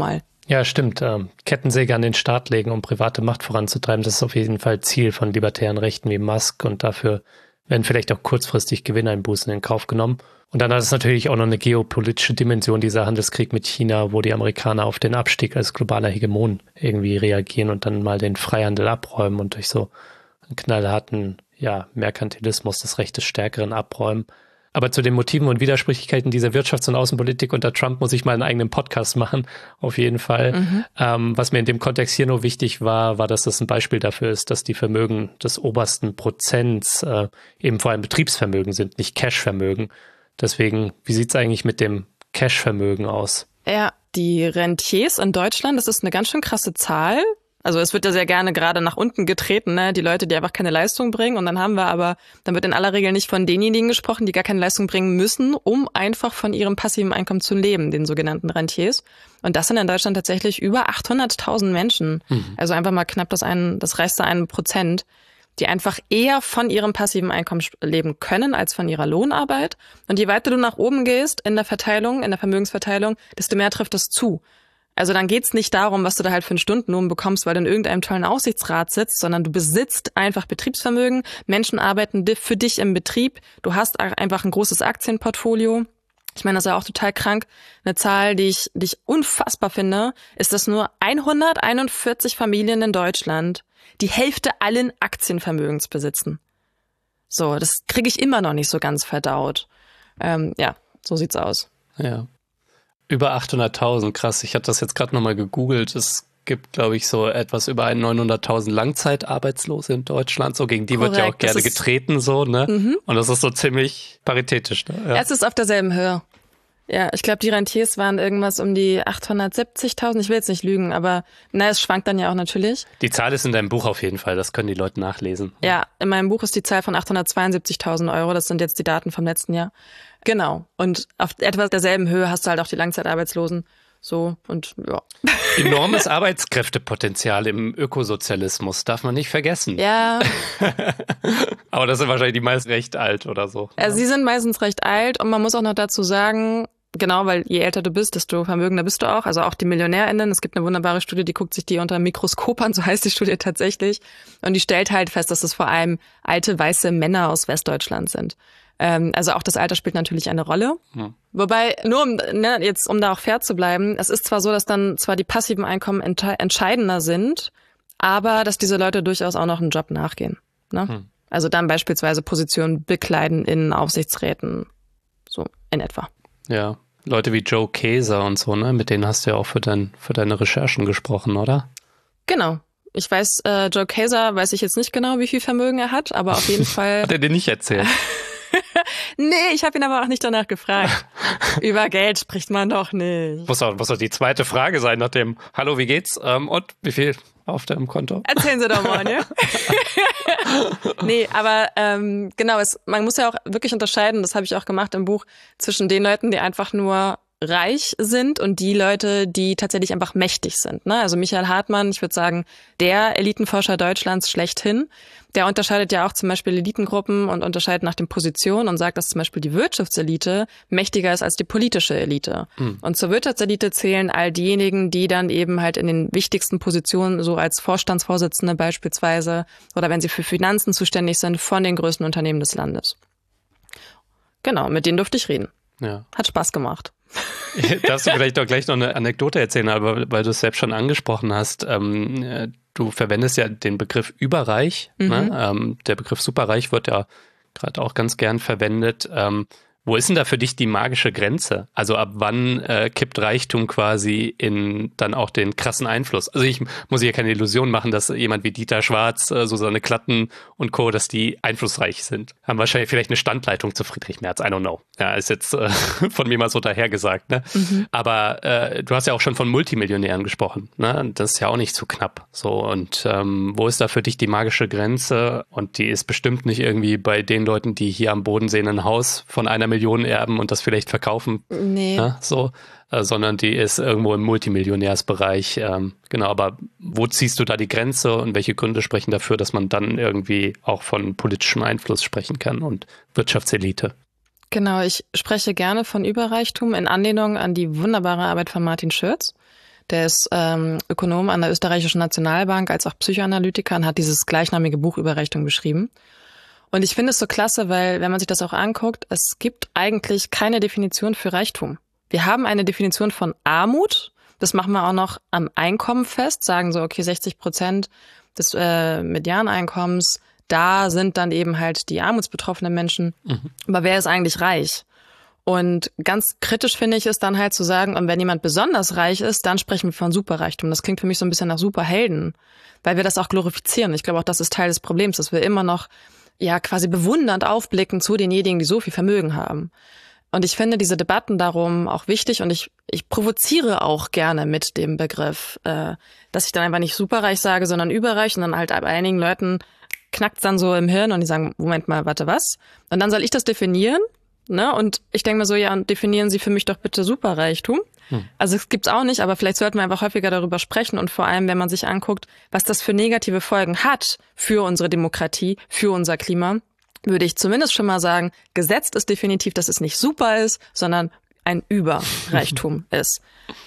Ja, stimmt. Kettensäge an den Staat legen, um private Macht voranzutreiben, das ist auf jeden Fall Ziel von libertären Rechten wie Musk und dafür werden vielleicht auch kurzfristig Gewinneinbußen in Kauf genommen. Und dann hat es natürlich auch noch eine geopolitische Dimension, dieser Handelskrieg mit China, wo die Amerikaner auf den Abstieg als globaler Hegemon irgendwie reagieren und dann mal den Freihandel abräumen und durch so einen knallharten Merkantilismus das Recht des Stärkeren abräumen. Aber zu den Motiven und Widersprüchlichkeiten dieser Wirtschafts- und Außenpolitik unter Trump muss ich mal einen eigenen Podcast machen, auf jeden Fall. Was mir in dem Kontext hier nur wichtig war, dass das ein Beispiel dafür ist, dass die Vermögen des obersten Prozents eben vor allem Betriebsvermögen sind, nicht Cashvermögen. Deswegen, wie sieht es eigentlich mit dem Cashvermögen aus? Ja, die Rentiers in Deutschland, das ist eine ganz schön krasse Zahl. Also es wird ja sehr gerne gerade nach unten getreten, ne? Die Leute, die einfach keine Leistung bringen. Und dann wird in aller Regel nicht von denjenigen gesprochen, die gar keine Leistung bringen müssen, um einfach von ihrem passiven Einkommen zu leben, den sogenannten Rentiers. Und das sind in Deutschland tatsächlich über 800.000 Menschen. Also einfach mal knapp das reichste 1%, die einfach eher von ihrem passiven Einkommen leben können als von ihrer Lohnarbeit. Und je weiter du nach oben gehst in der Vermögensverteilung, desto mehr trifft das zu. Also dann geht's nicht darum, was du da halt für einen Stundenlohn bekommst, weil du in irgendeinem tollen Aufsichtsrat sitzt, sondern du besitzt einfach Betriebsvermögen. Menschen arbeiten für dich im Betrieb. Du hast einfach ein großes Aktienportfolio. Ich meine, das ist ja auch total krank. Eine Zahl, die ich unfassbar finde, ist, dass nur 141 Familien in Deutschland die Hälfte allen Aktienvermögens besitzen. So, das kriege ich immer noch nicht so ganz verdaut. So sieht's aus. Ja. Über 800.000, krass. Ich hatte das jetzt gerade nochmal gegoogelt. Es gibt, glaube ich, so etwas über 900.000 Langzeitarbeitslose in Deutschland. So gegen die Korrekt, wird ja auch gerne getreten, so, ne? Und das ist so ziemlich paritätisch, ne? Ja. Es ist auf derselben Höhe. Ja, ich glaube, die Rentiers waren irgendwas um die 870.000. Ich will jetzt nicht lügen, aber es schwankt dann ja auch natürlich. Die Zahl ist in deinem Buch auf jeden Fall. Das können die Leute nachlesen. Ja, in meinem Buch ist die Zahl von 872.000 Euro. Das sind jetzt die Daten vom letzten Jahr. Genau. Und auf etwa derselben Höhe hast du halt auch die Langzeitarbeitslosen. So und ja. Enormes Arbeitskräftepotenzial im Ökosozialismus, darf man nicht vergessen. Ja. Aber das sind wahrscheinlich die meist recht alt oder so. Also sie sind meistens recht alt und man muss auch noch dazu sagen, genau, weil je älter du bist, desto vermögender bist du auch. Also auch die MillionärInnen. Es gibt eine wunderbare Studie, die guckt sich die unter dem Mikroskop an, so heißt die Studie tatsächlich. Und die stellt halt fest, dass es vor allem alte, weiße Männer aus Westdeutschland sind. Also auch das Alter spielt natürlich eine Rolle. Ja. Wobei, nur um da auch fair zu bleiben, es ist zwar so, dass dann zwar die passiven Einkommen entscheidender sind, aber dass diese Leute durchaus auch noch einen Job nachgehen. Ne? Also dann beispielsweise Positionen bekleiden in Aufsichtsräten, so in etwa. Ja, Leute wie Joe Kaeser und so, ne? Mit denen hast du ja auch für deine Recherchen gesprochen, oder? Genau. Ich weiß, Joe Kaeser weiß ich jetzt nicht genau, wie viel Vermögen er hat, aber auf jeden Fall... Hat er dir nicht erzählt? Nee, ich habe ihn aber auch nicht danach gefragt. Über Geld spricht man doch nicht. Muss doch die zweite Frage sein nach dem Hallo, wie geht's? Und wie viel auf deinem Konto? Erzählen Sie doch mal, ne? Nee, aber genau, man muss ja auch wirklich unterscheiden, das habe ich auch gemacht im Buch, zwischen den Leuten, die einfach nur reich sind und die Leute, die tatsächlich einfach mächtig sind. Ne? Also Michael Hartmann, ich würde sagen, der Elitenforscher Deutschlands schlechthin, der unterscheidet ja auch zum Beispiel Elitengruppen und unterscheidet nach den Positionen und sagt, dass zum Beispiel die Wirtschaftselite mächtiger ist als die politische Elite. Und zur Wirtschaftselite zählen all diejenigen, die dann eben halt in den wichtigsten Positionen, so als Vorstandsvorsitzende beispielsweise, oder wenn sie für Finanzen zuständig sind, von den größten Unternehmen des Landes. Genau, mit denen durfte ich reden. Ja. Hat Spaß gemacht. Darfst du vielleicht auch gleich noch eine Anekdote erzählen, aber weil du es selbst schon angesprochen hast, du verwendest ja den Begriff überreich. Ne? Der Begriff superreich wird ja gerade auch ganz gern verwendet. Wo ist denn da für dich die magische Grenze? Also ab wann kippt Reichtum quasi in dann auch den krassen Einfluss? Also ich muss hier keine Illusion machen, dass jemand wie Dieter Schwarz, Susanne Klatten und Co., dass die einflussreich sind. Haben wahrscheinlich vielleicht eine Standleitung zu Friedrich Merz, I don't know. Ja, ist jetzt von mir mal so dahergesagt. Ne? Aber du hast ja auch schon von Multimillionären gesprochen. Ne? Das ist ja auch nicht zu knapp. So, und wo ist da für dich die magische Grenze? Und die ist bestimmt nicht irgendwie bei den Leuten, die hier am Bodensee ein Haus von 1 Million erben und das vielleicht verkaufen. Nee. Ne? So, sondern die ist irgendwo im Multimillionärsbereich. Genau, aber wo ziehst du da die Grenze und welche Gründe sprechen dafür, dass man dann irgendwie auch von politischem Einfluss sprechen kann und Wirtschaftselite? Genau, ich spreche gerne von Überreichtum in Anlehnung an die wunderbare Arbeit von Martin Schürz. Der ist Ökonom an der Österreichischen Nationalbank, als auch Psychoanalytiker und hat dieses gleichnamige Buch über Reichtum geschrieben. Und ich finde es so klasse, weil, wenn man sich das auch anguckt, es gibt eigentlich keine Definition für Reichtum. Wir haben eine Definition von Armut. Das machen wir auch noch am Einkommen fest, sagen so, okay, 60% des Medianeinkommens, da sind dann eben halt die armutsbetroffenen Menschen. Aber wer ist eigentlich reich? Und ganz kritisch finde ich es dann halt zu sagen, und wenn jemand besonders reich ist, dann sprechen wir von Superreichtum. Das klingt für mich so ein bisschen nach Superhelden, weil wir das auch glorifizieren. Ich glaube auch, das ist Teil des Problems, dass wir immer noch ja quasi bewundernd aufblicken zu denjenigen, die so viel Vermögen haben. Und ich finde diese Debatten darum auch wichtig und ich provoziere auch gerne mit dem Begriff, dass ich dann einfach nicht superreich sage, sondern überreich und dann halt bei einigen Leuten knackt's dann so im Hirn und die sagen, Moment mal, warte, was? Und dann soll ich das definieren, ne? Und ich denke mir so, ja, und definieren Sie für mich doch bitte Superreichtum. Also es gibt's auch nicht, aber vielleicht sollten wir einfach häufiger darüber sprechen und vor allem, wenn man sich anguckt, was das für negative Folgen hat für unsere Demokratie, für unser Klima, würde ich zumindest schon mal sagen, gesetzt ist definitiv, dass es nicht super ist, sondern ein Überreichtum ist.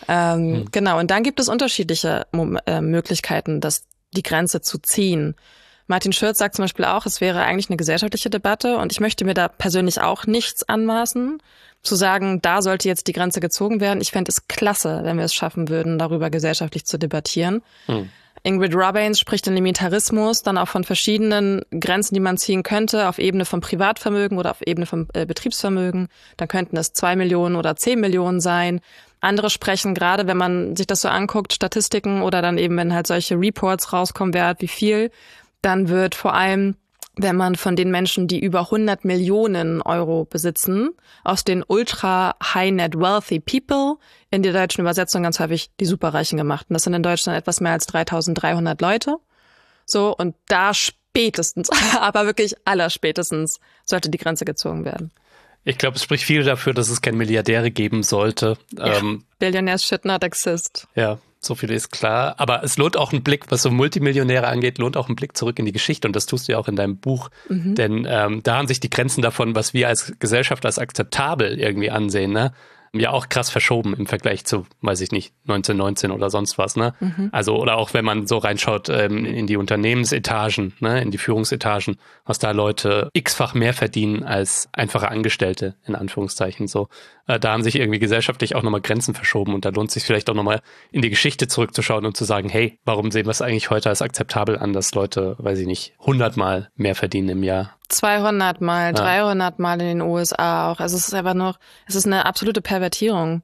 Genau, und dann gibt es unterschiedliche Möglichkeiten, die Grenze zu ziehen. Martin Schürz sagt zum Beispiel auch, es wäre eigentlich eine gesellschaftliche Debatte und ich möchte mir da persönlich auch nichts anmaßen, zu sagen, da sollte jetzt die Grenze gezogen werden. Ich fände es klasse, wenn wir es schaffen würden, darüber gesellschaftlich zu debattieren. Ingrid Robbins spricht den Limitarismus dann auch von verschiedenen Grenzen, die man ziehen könnte, auf Ebene von Privatvermögen oder auf Ebene von Betriebsvermögen. Dann könnten es 2 Millionen oder 10 Millionen sein. Andere sprechen, gerade wenn man sich das so anguckt, Statistiken oder dann eben, wenn halt solche Reports rauskommen, wer hat wie viel, dann wird vor allem, wenn man von den Menschen, die über 100 Millionen Euro besitzen, aus den ultra high net wealthy people in der deutschen Übersetzung ganz häufig die Superreichen gemacht. Und das sind in Deutschland etwas mehr als 3.300 Leute. So, und da spätestens, aber wirklich allerspätestens, sollte die Grenze gezogen werden. Ich glaube, es spricht viel dafür, dass es keine Milliardäre geben sollte. Ja, Billionaires should not exist. Ja, so viel ist klar. Aber es lohnt auch ein Blick, was so Multimillionäre angeht, lohnt auch ein Blick zurück in die Geschichte. Und das tust du ja auch in deinem Buch. Denn da haben sich die Grenzen davon, was wir als Gesellschaft als akzeptabel irgendwie ansehen, ne, ja auch krass verschoben im Vergleich zu, weiß ich nicht, 1919 oder sonst was, ne? Also, oder auch wenn man so reinschaut in die Unternehmensetagen, ne, in die Führungsetagen, was da Leute x-fach mehr verdienen als einfache Angestellte, in Anführungszeichen, so. Da haben sich irgendwie gesellschaftlich auch nochmal Grenzen verschoben und da lohnt es sich vielleicht auch nochmal in die Geschichte zurückzuschauen und zu sagen, hey, warum sehen wir es eigentlich heute als akzeptabel an, dass Leute, weiß ich nicht, 100-mal mehr verdienen im Jahr? 200-mal, 300-mal in den USA auch. Also es ist einfach noch, es ist eine absolute Pervertierung.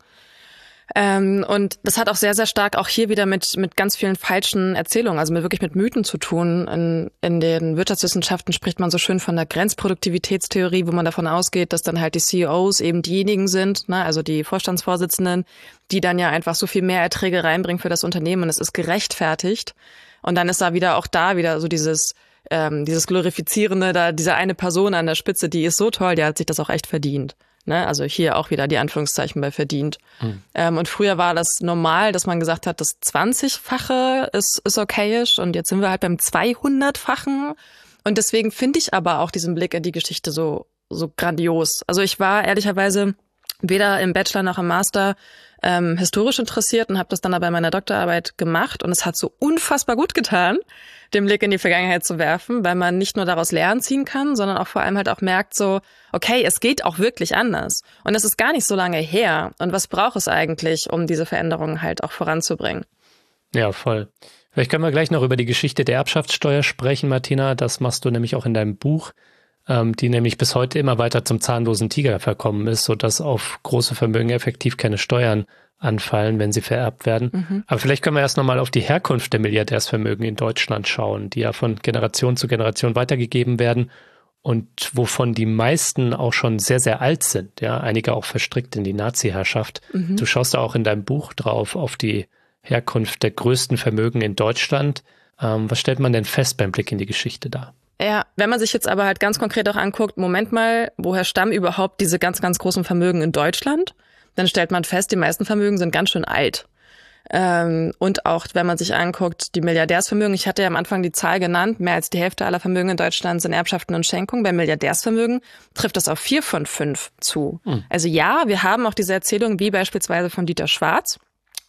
Und das hat auch sehr, sehr stark auch hier wieder mit ganz vielen falschen Erzählungen, also wirklich mit Mythen zu tun. In den Wirtschaftswissenschaften spricht man so schön von der Grenzproduktivitätstheorie, wo man davon ausgeht, dass dann halt die CEOs eben diejenigen sind, ne, also die Vorstandsvorsitzenden, die dann ja einfach so viel mehr Erträge reinbringen für das Unternehmen und es ist gerechtfertigt. Und dann ist da wieder so dieses Glorifizierende, da diese eine Person an der Spitze, die ist so toll, die hat sich das auch echt verdient. Ne? Also hier auch wieder die Anführungszeichen bei verdient. Und früher war das normal, dass man gesagt hat, das 20-fache ist okayisch und jetzt sind wir halt beim 200-fachen. Und deswegen finde ich aber auch diesen Blick in die Geschichte so grandios. Also ich war ehrlicherweise weder im Bachelor noch im Master historisch interessiert und habe das dann aber in meiner Doktorarbeit gemacht und es hat so unfassbar gut getan, den Blick in die Vergangenheit zu werfen, weil man nicht nur daraus Lehren ziehen kann, sondern auch vor allem halt auch merkt so, okay, es geht auch wirklich anders und es ist gar nicht so lange her und was braucht es eigentlich, um diese Veränderungen halt auch voranzubringen? Ja, voll. Vielleicht können wir gleich noch über die Geschichte der Erbschaftssteuer sprechen, Martina, das machst du nämlich auch in deinem Buch, die nämlich bis heute immer weiter zum zahnlosen Tiger verkommen ist, sodass auf große Vermögen effektiv keine Steuern anfallen, wenn sie vererbt werden. Aber vielleicht können wir erst nochmal auf die Herkunft der Milliardärsvermögen in Deutschland schauen, die ja von Generation zu Generation weitergegeben werden und wovon die meisten auch schon sehr, sehr alt sind. Ja, einige auch verstrickt in die Nazi-Herrschaft. Du schaust da auch in deinem Buch drauf auf die Herkunft der größten Vermögen in Deutschland. Was stellt man denn fest beim Blick in die Geschichte da? Ja, wenn man sich jetzt aber halt ganz konkret auch anguckt, Moment mal, woher stammen überhaupt diese ganz, ganz großen Vermögen in Deutschland? Dann stellt man fest, die meisten Vermögen sind ganz schön alt. Und auch, wenn man sich anguckt, die Milliardärsvermögen, ich hatte ja am Anfang die Zahl genannt, mehr als die Hälfte aller Vermögen in Deutschland sind Erbschaften und Schenkungen. Bei Milliardärsvermögen trifft das auf 4 von 5 zu. Also ja, wir haben auch diese Erzählung, wie beispielsweise von Dieter Schwarz,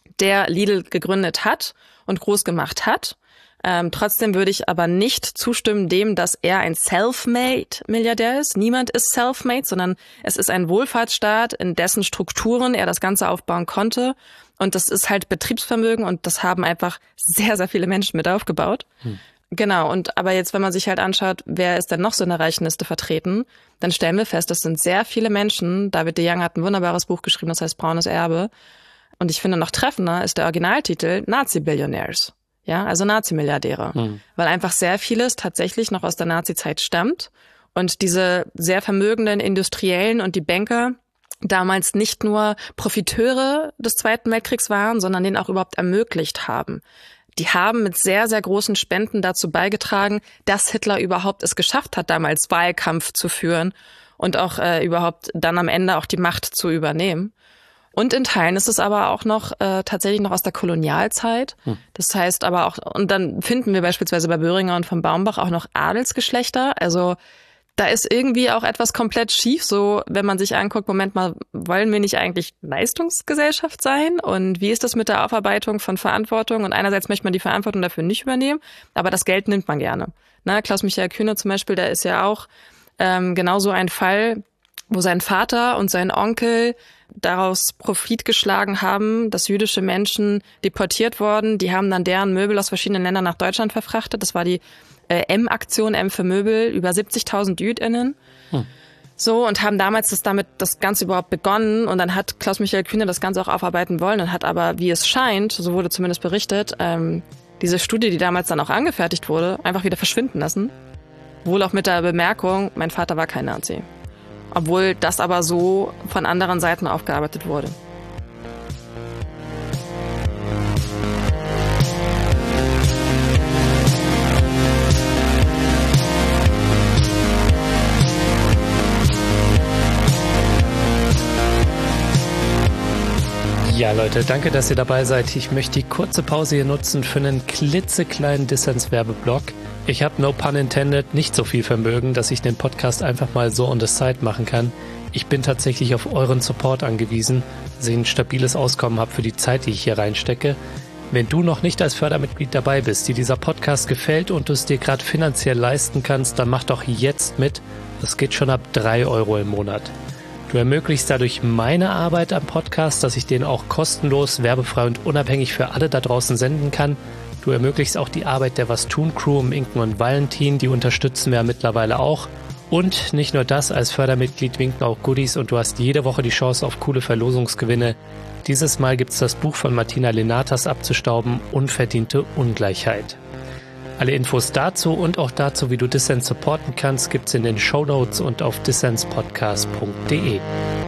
der Lidl gegründet hat und groß gemacht hat. Trotzdem würde ich aber nicht zustimmen dem, dass er ein Self-Made-Milliardär ist. Niemand ist Self-Made, sondern es ist ein Wohlfahrtsstaat, in dessen Strukturen er das Ganze aufbauen konnte. Und das ist halt Betriebsvermögen und das haben einfach sehr, sehr viele Menschen mit aufgebaut. Genau, aber jetzt, wenn man sich halt anschaut, wer ist denn noch so in der Reichenliste vertreten, dann stellen wir fest, das sind sehr viele Menschen. David de Young hat ein wunderbares Buch geschrieben, das heißt Braunes Erbe. Und ich finde, noch treffender ist der Originaltitel Nazi-Billionaires. Ja, also Nazi-Milliardäre. Weil einfach sehr vieles tatsächlich noch aus der Nazi-Zeit stammt. Und diese sehr vermögenden Industriellen und die Banker damals nicht nur Profiteure des Zweiten Weltkriegs waren, sondern den auch überhaupt ermöglicht haben. Die haben mit sehr, sehr großen Spenden dazu beigetragen, dass Hitler überhaupt es geschafft hat, damals Wahlkampf zu führen und auch überhaupt dann am Ende auch die Macht zu übernehmen. Und in Teilen ist es aber auch noch tatsächlich noch aus der Kolonialzeit. Das heißt aber auch, und dann finden wir beispielsweise bei Böhringer und von Baumbach auch noch Adelsgeschlechter. Also da ist irgendwie auch etwas komplett schief, so wenn man sich anguckt, Moment mal, wollen wir nicht eigentlich Leistungsgesellschaft sein? Und wie ist das mit der Aufarbeitung von Verantwortung? Und einerseits möchte man die Verantwortung dafür nicht übernehmen, aber das Geld nimmt man gerne. Na, Klaus-Michael Kühne zum Beispiel, der ist ja auch genauso ein Fall, wo sein Vater und sein Onkel daraus Profit geschlagen haben, dass jüdische Menschen deportiert wurden. Die haben dann deren Möbel aus verschiedenen Ländern nach Deutschland verfrachtet. Das war die M-Aktion, M für Möbel, über 70.000 JüdInnen. So, und haben damals das Ganze überhaupt begonnen. Und dann hat Klaus-Michael Kühne das Ganze auch aufarbeiten wollen und hat aber, wie es scheint, so wurde zumindest berichtet, diese Studie, die damals dann auch angefertigt wurde, einfach wieder verschwinden lassen. Wohl auch mit der Bemerkung, mein Vater war kein Nazi. Obwohl das aber so von anderen Seiten aufgearbeitet wurde. Ja, Leute, danke, dass ihr dabei seid. Ich möchte die kurze Pause hier nutzen für einen klitzekleinen Dissens-Werbeblock. Ich habe, no pun intended, nicht so viel Vermögen, dass ich den Podcast einfach mal so on the side machen kann. Ich bin tatsächlich auf euren Support angewiesen, dass ich ein stabiles Auskommen habe für die Zeit, die ich hier reinstecke. Wenn du noch nicht als Fördermitglied dabei bist, dir dieser Podcast gefällt und du es dir gerade finanziell leisten kannst, dann mach doch jetzt mit. Das geht schon ab 3 € im Monat. Du ermöglichst dadurch meine Arbeit am Podcast, dass ich den auch kostenlos, werbefrei und unabhängig für alle da draußen senden kann. Du ermöglichst auch die Arbeit der Was tun Crew um Inken und Valentin, die unterstützen wir ja mittlerweile auch. Und nicht nur das, als Fördermitglied winken auch Goodies und du hast jede Woche die Chance auf coole Verlosungsgewinne. Dieses Mal gibt's das Buch von Martina Lenatas abzustauben, Unverdiente Ungleichheit. Alle Infos dazu und auch dazu, wie du Dissens supporten kannst, gibt's in den Shownotes und auf dissenspodcast.de.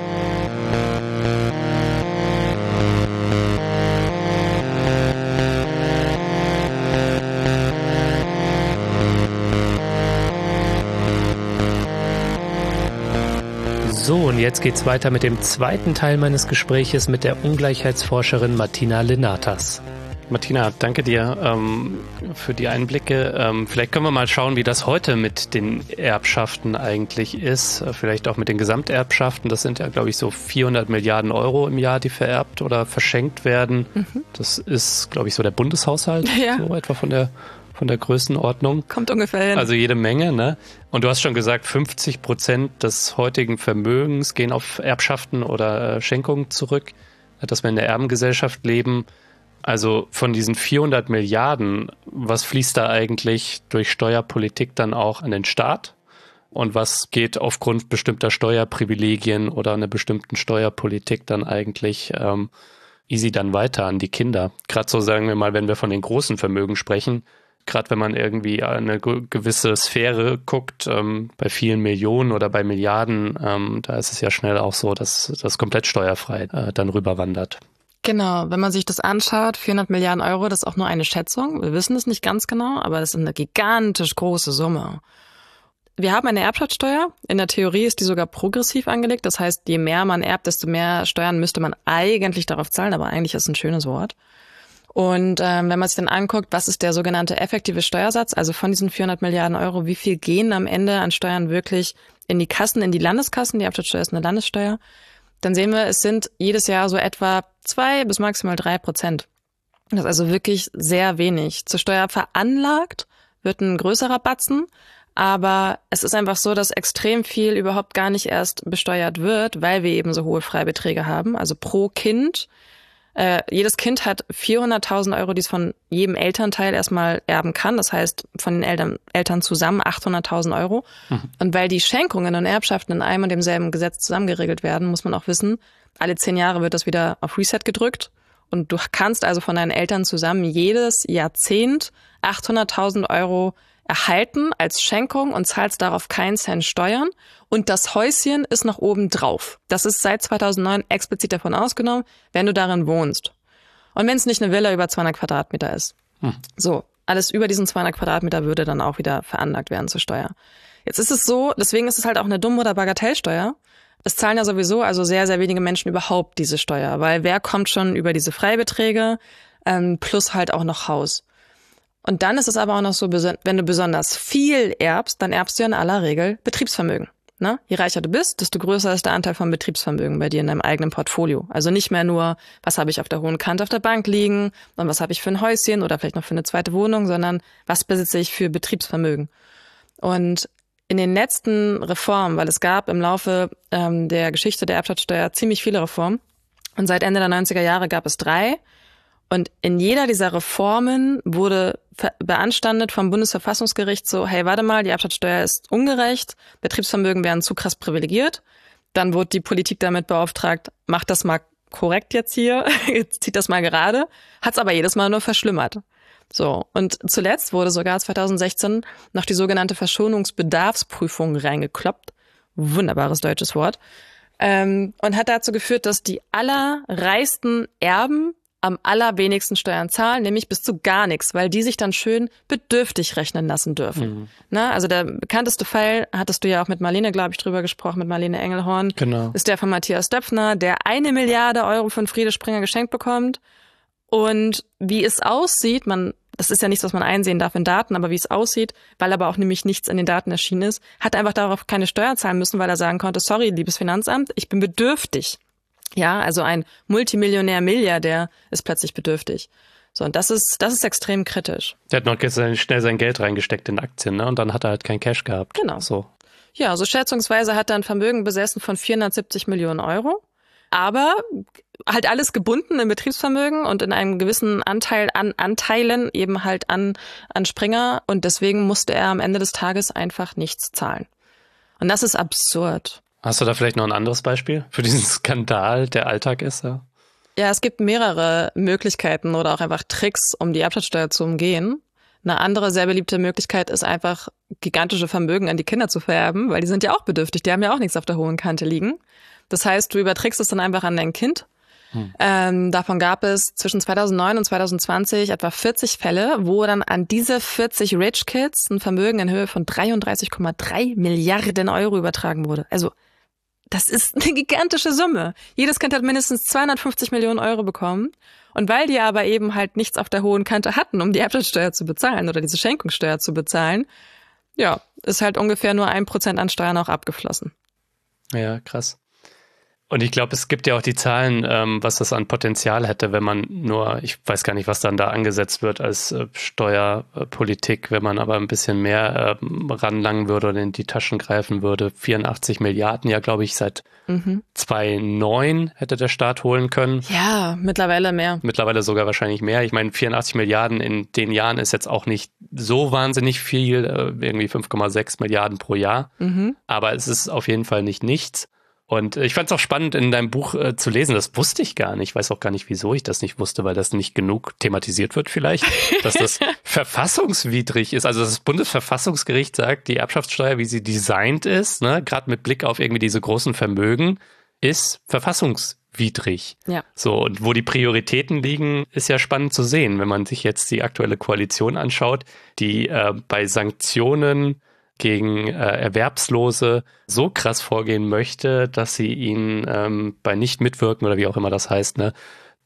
So, und jetzt geht's weiter mit dem zweiten Teil meines Gespräches mit der Ungleichheitsforscherin Martina Lenatas. Martina, danke dir für die Einblicke. Vielleicht können wir mal schauen, wie das heute mit den Erbschaften eigentlich ist. Vielleicht auch mit den Gesamterbschaften. Das sind ja, glaube ich, so 400 Milliarden € im Jahr, die vererbt oder verschenkt werden. Das ist, glaube ich, so der Bundeshaushalt, so etwa von der Größenordnung. Kommt ungefähr hin. Also jede Menge, ne? Und du hast schon gesagt, 50% des heutigen Vermögens gehen auf Erbschaften oder Schenkungen zurück, dass wir in der Erbengesellschaft leben. Also von diesen 400 Milliarden, was fließt da eigentlich durch Steuerpolitik dann auch an den Staat? Und was geht aufgrund bestimmter Steuerprivilegien oder einer bestimmten Steuerpolitik dann eigentlich easy dann weiter an die Kinder? Gerade so, sagen wir mal, wenn wir von den großen Vermögen sprechen, gerade wenn man irgendwie eine gewisse Sphäre guckt, bei vielen Millionen oder bei Milliarden, da ist es ja schnell auch so, dass das komplett steuerfrei dann rüberwandert. Genau, wenn man sich das anschaut, 400 Milliarden €, das ist auch nur eine Schätzung. Wir wissen es nicht ganz genau, aber das ist eine gigantisch große Summe. Wir haben eine Erbschaftssteuer. In der Theorie ist die sogar progressiv angelegt. Das heißt, je mehr man erbt, desto mehr Steuern müsste man eigentlich darauf zahlen, aber eigentlich ist es ein schönes Wort. Und wenn man sich dann anguckt, was ist der sogenannte effektive Steuersatz, also von diesen 400 Milliarden €, wie viel gehen am Ende an Steuern wirklich in die Kassen, in die Landskassen? Die Erbschaftssteuer ist eine Landessteuer. dann sehen wir, es sind jedes Jahr so etwa 2 bis maximal 3%. Das ist also wirklich sehr wenig. Zur Steuer veranlagt wird ein größerer Batzen, aber es ist einfach so, dass extrem viel überhaupt gar nicht erst besteuert wird, weil wir eben so hohe Freibeträge haben. Also pro Kind. Jedes Kind hat 400.000 Euro, die es von jedem Elternteil erstmal erben kann. Das heißt, von den Eltern zusammen 800.000 Euro. Und weil die Schenkungen und Erbschaften in einem und demselben Gesetz zusammengeregelt werden, muss man auch wissen, alle 10 Jahre wird das wieder auf Reset gedrückt. Und du kannst also von deinen Eltern zusammen jedes Jahrzehnt 800.000 Euro erhalten als Schenkung und zahlst darauf keinen Cent Steuern. Und das Häuschen ist noch oben drauf. Das ist seit 2009 explizit davon ausgenommen, wenn du darin wohnst. Und wenn es nicht eine Villa über 200 Quadratmeter ist. So, alles über diesen 200 Quadratmeter würde dann auch wieder veranlagt werden zur Steuer. Jetzt ist es so, deswegen ist es halt auch eine Dumm- oder Bagatellsteuer. Es zahlen ja sowieso also sehr, sehr wenige Menschen überhaupt diese Steuer. Weil wer kommt schon über diese Freibeträge plus halt auch noch Haus. Und dann ist es aber auch noch so, wenn du besonders viel erbst, dann erbst du ja in aller Regel Betriebsvermögen. Ne? Je reicher du bist, desto größer ist der Anteil von Betriebsvermögen bei dir in deinem eigenen Portfolio. Also nicht mehr nur, was habe ich auf der hohen Kante auf der Bank liegen und was habe ich für ein Häuschen oder vielleicht noch für eine zweite Wohnung, sondern was besitze ich für Betriebsvermögen. Und in den letzten Reformen, weil es gab im Laufe der Geschichte der Erbschaftssteuer ziemlich viele Reformen und seit Ende der 90er Jahre gab es 3. Und in jeder dieser Reformen wurde beanstandet vom Bundesverfassungsgericht so, hey, warte mal, die Erbschaftssteuer ist ungerecht, Betriebsvermögen werden zu krass privilegiert. Dann wurde die Politik damit beauftragt, macht das mal korrekt jetzt hier, zieht das mal gerade, hat es aber jedes Mal nur verschlimmert. So, und zuletzt wurde sogar 2016 noch die sogenannte Verschonungsbedarfsprüfung reingekloppt. Wunderbares deutsches Wort. Und hat dazu geführt, dass die allerreichsten Erben am allerwenigsten Steuern zahlen, nämlich bis zu gar nichts, weil die sich dann schön bedürftig rechnen lassen dürfen. Na, also der bekannteste Fall, hattest du ja auch mit Marlene, glaube ich, drüber gesprochen, mit Marlene Engelhorn, Genau. Ist der von Matthias Döpfner, der 1 Milliarde Euro von Friede Springer geschenkt bekommt. Und wie es aussieht, das ist ja nichts, was man einsehen darf in Daten, aber wie es aussieht, weil aber auch nämlich nichts in den Daten erschienen ist, hat er einfach darauf keine Steuer zahlen müssen, weil er sagen konnte, sorry, liebes Finanzamt, ich bin bedürftig. Ja, also ein Multimillionär, Milliardär ist plötzlich bedürftig. So, und das ist extrem kritisch. Der hat noch schnell sein Geld reingesteckt in Aktien, ne? Und dann hat er halt kein Cash gehabt. Genau. So. Ja, so schätzungsweise hat er ein Vermögen besessen von 470 Millionen Euro. Aber halt alles gebunden im Betriebsvermögen und in einem gewissen Anteil an Anteilen eben halt an Springer. Und deswegen musste er am Ende des Tages einfach nichts zahlen. Und das ist absurd. Hast du da vielleicht noch ein anderes Beispiel für diesen Skandal, der Alltag ist? Ja, ja, es gibt mehrere Möglichkeiten oder auch einfach Tricks, um die Erbschaftssteuer zu umgehen. Eine andere sehr beliebte Möglichkeit ist einfach, gigantische Vermögen an die Kinder zu vererben, weil die sind ja auch bedürftig, die haben ja auch nichts auf der hohen Kante liegen. Das heißt, du überträgst es dann einfach an dein Kind. Davon gab es zwischen 2009 und 2020 etwa 40 Fälle, wo dann an diese 40 Rich Kids ein Vermögen in Höhe von 33,3 Milliarden Euro übertragen wurde. Also das ist eine gigantische Summe. Jedes Kind hat mindestens 250 Millionen Euro bekommen. Und weil die aber eben halt nichts auf der hohen Kante hatten, um die Erbschaftssteuer zu bezahlen oder diese Schenkungssteuer zu bezahlen, ja, ist halt ungefähr nur 1% an Steuern auch abgeflossen. Ja, krass. Und ich glaube, es gibt ja auch die Zahlen, was das an Potenzial hätte, wenn man nur, ich weiß gar nicht, was dann da angesetzt wird als Steuerpolitik, wenn man aber ein bisschen mehr ranlangen würde oder in die Taschen greifen würde. 84 Milliarden, ja, glaube ich, seit 2009 hätte der Staat holen können. Ja, mittlerweile mehr. Mittlerweile sogar wahrscheinlich mehr. Ich meine, 84 Milliarden in den Jahren ist jetzt auch nicht so wahnsinnig viel, irgendwie 5,6 Milliarden pro Jahr. Aber es ist auf jeden Fall nicht nichts. Und ich fand es auch spannend, in deinem Buch zu lesen, das wusste ich gar nicht. Ich weiß auch gar nicht, wieso ich das nicht wusste, weil das nicht genug thematisiert wird vielleicht, dass das verfassungswidrig ist. Also das Bundesverfassungsgericht sagt, die Erbschaftssteuer, wie sie designt ist, ne, gerade mit Blick auf irgendwie diese großen Vermögen, ist verfassungswidrig. Ja. So, und wo die Prioritäten liegen, ist ja spannend zu sehen, wenn man sich jetzt die aktuelle Koalition anschaut, die bei Sanktionen gegen Erwerbslose so krass vorgehen möchte, dass sie ihnen bei Nicht-Mitwirken oder wie auch immer das heißt, ne,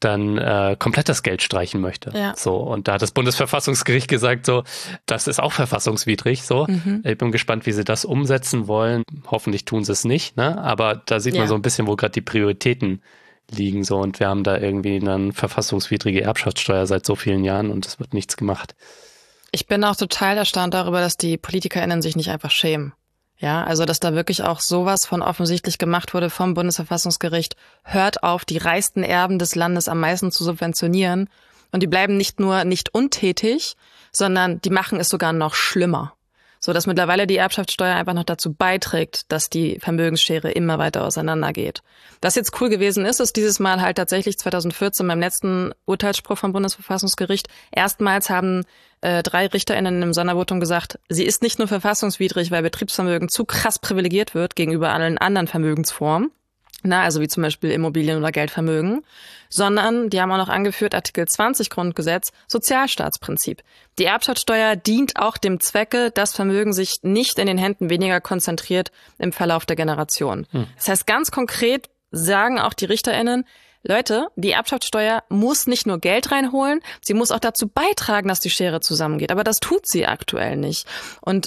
dann komplett das Geld streichen möchte. Ja. So, und da hat das Bundesverfassungsgericht gesagt, so, das ist auch verfassungswidrig. So, ich bin gespannt, wie sie das umsetzen wollen. Hoffentlich tun sie es nicht, ne? Aber da sieht man so ein bisschen, wo gerade die Prioritäten liegen, so, und wir haben da irgendwie eine verfassungswidrige Erbschaftssteuer seit so vielen Jahren und es wird nichts gemacht. Ich bin auch total erstaunt darüber, dass die PolitikerInnen sich nicht einfach schämen. Ja, also dass da wirklich auch sowas von offensichtlich gemacht wurde vom Bundesverfassungsgericht. Hört auf, die reichsten Erben des Landes am meisten zu subventionieren. Und die bleiben nicht nur nicht untätig, sondern die machen es sogar noch schlimmer. So dass mittlerweile die Erbschaftssteuer einfach noch dazu beiträgt, dass die Vermögensschere immer weiter auseinandergeht. Was jetzt cool gewesen ist dieses Mal halt tatsächlich 2014 beim letzten Urteilsspruch vom Bundesverfassungsgericht. Erstmals haben 3 RichterInnen im Sondervotum gesagt, sie ist nicht nur verfassungswidrig, weil Betriebsvermögen zu krass privilegiert wird gegenüber allen anderen Vermögensformen, also wie zum Beispiel Immobilien oder Geldvermögen, sondern die haben auch noch angeführt, Artikel 20 Grundgesetz, Sozialstaatsprinzip. Die Erbschaftssteuer dient auch dem Zwecke, dass Vermögen sich nicht in den Händen weniger konzentriert im Verlauf der Generation. Das heißt, ganz konkret sagen auch die RichterInnen, Leute, die Erbschaftssteuer muss nicht nur Geld reinholen, sie muss auch dazu beitragen, dass die Schere zusammengeht. Aber das tut sie aktuell nicht. Und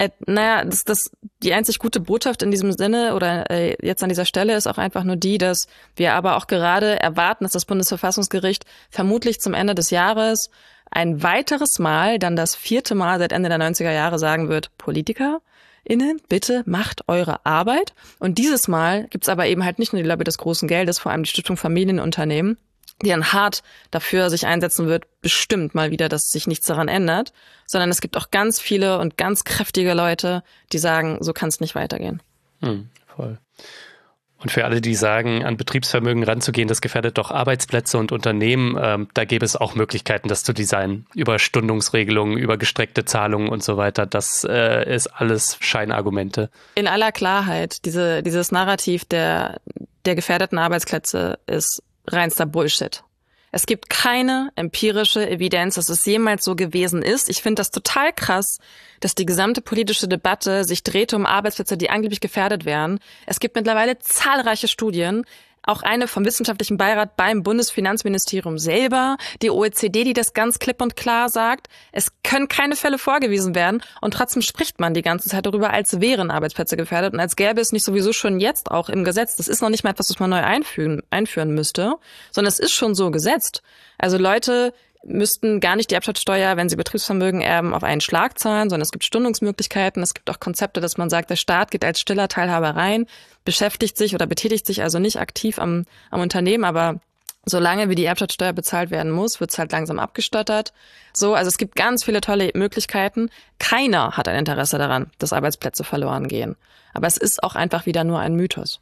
die einzig gute Botschaft in diesem Sinne oder jetzt an dieser Stelle ist auch einfach nur die, dass wir aber auch gerade erwarten, dass das Bundesverfassungsgericht vermutlich zum Ende des Jahres ein weiteres Mal, dann das 4. Mal seit Ende der 90er Jahre sagen wird, PolitikerInnen, bitte macht eure Arbeit. Und dieses Mal gibt's aber eben halt nicht nur die Lobby des großen Geldes, vor allem die Stiftung Familienunternehmen, die dann hart dafür sich einsetzen wird, bestimmt mal wieder, dass sich nichts daran ändert, sondern es gibt auch ganz viele und ganz kräftige Leute, die sagen, so kann es nicht weitergehen. Voll. Und für alle, die sagen, an Betriebsvermögen ranzugehen, das gefährdet doch Arbeitsplätze und Unternehmen, da gäbe es auch Möglichkeiten, das zu designen. Über Stundungsregelungen, über gestreckte Zahlungen und so weiter. Das ist alles Scheinargumente. In aller Klarheit, dieses Narrativ der gefährdeten Arbeitsplätze ist reinster Bullshit. Es gibt keine empirische Evidenz, dass es jemals so gewesen ist. Ich finde das total krass, dass die gesamte politische Debatte sich drehte um Arbeitsplätze, die angeblich gefährdet wären. Es gibt mittlerweile zahlreiche Studien, auch eine vom wissenschaftlichen Beirat beim Bundesfinanzministerium selber, die OECD, die das ganz klipp und klar sagt, es können keine Fälle vorgewiesen werden und trotzdem spricht man die ganze Zeit darüber, als wären Arbeitsplätze gefährdet und als gäbe es nicht sowieso schon jetzt auch im Gesetz. Das ist noch nicht mal etwas, was man neu einführen müsste, sondern es ist schon so gesetzt. Also Leute müssten gar nicht die Erbschaftssteuer, wenn sie Betriebsvermögen erben, auf einen Schlag zahlen, sondern es gibt Stundungsmöglichkeiten. Es gibt auch Konzepte, dass man sagt, der Staat geht als stiller Teilhaber rein, beschäftigt sich oder betätigt sich also nicht aktiv am Unternehmen, aber solange wie die Erbschaftssteuer bezahlt werden muss, wird es halt langsam abgestottert. So, also es gibt ganz viele tolle Möglichkeiten. Keiner hat ein Interesse daran, dass Arbeitsplätze verloren gehen. Aber es ist auch einfach wieder nur ein Mythos.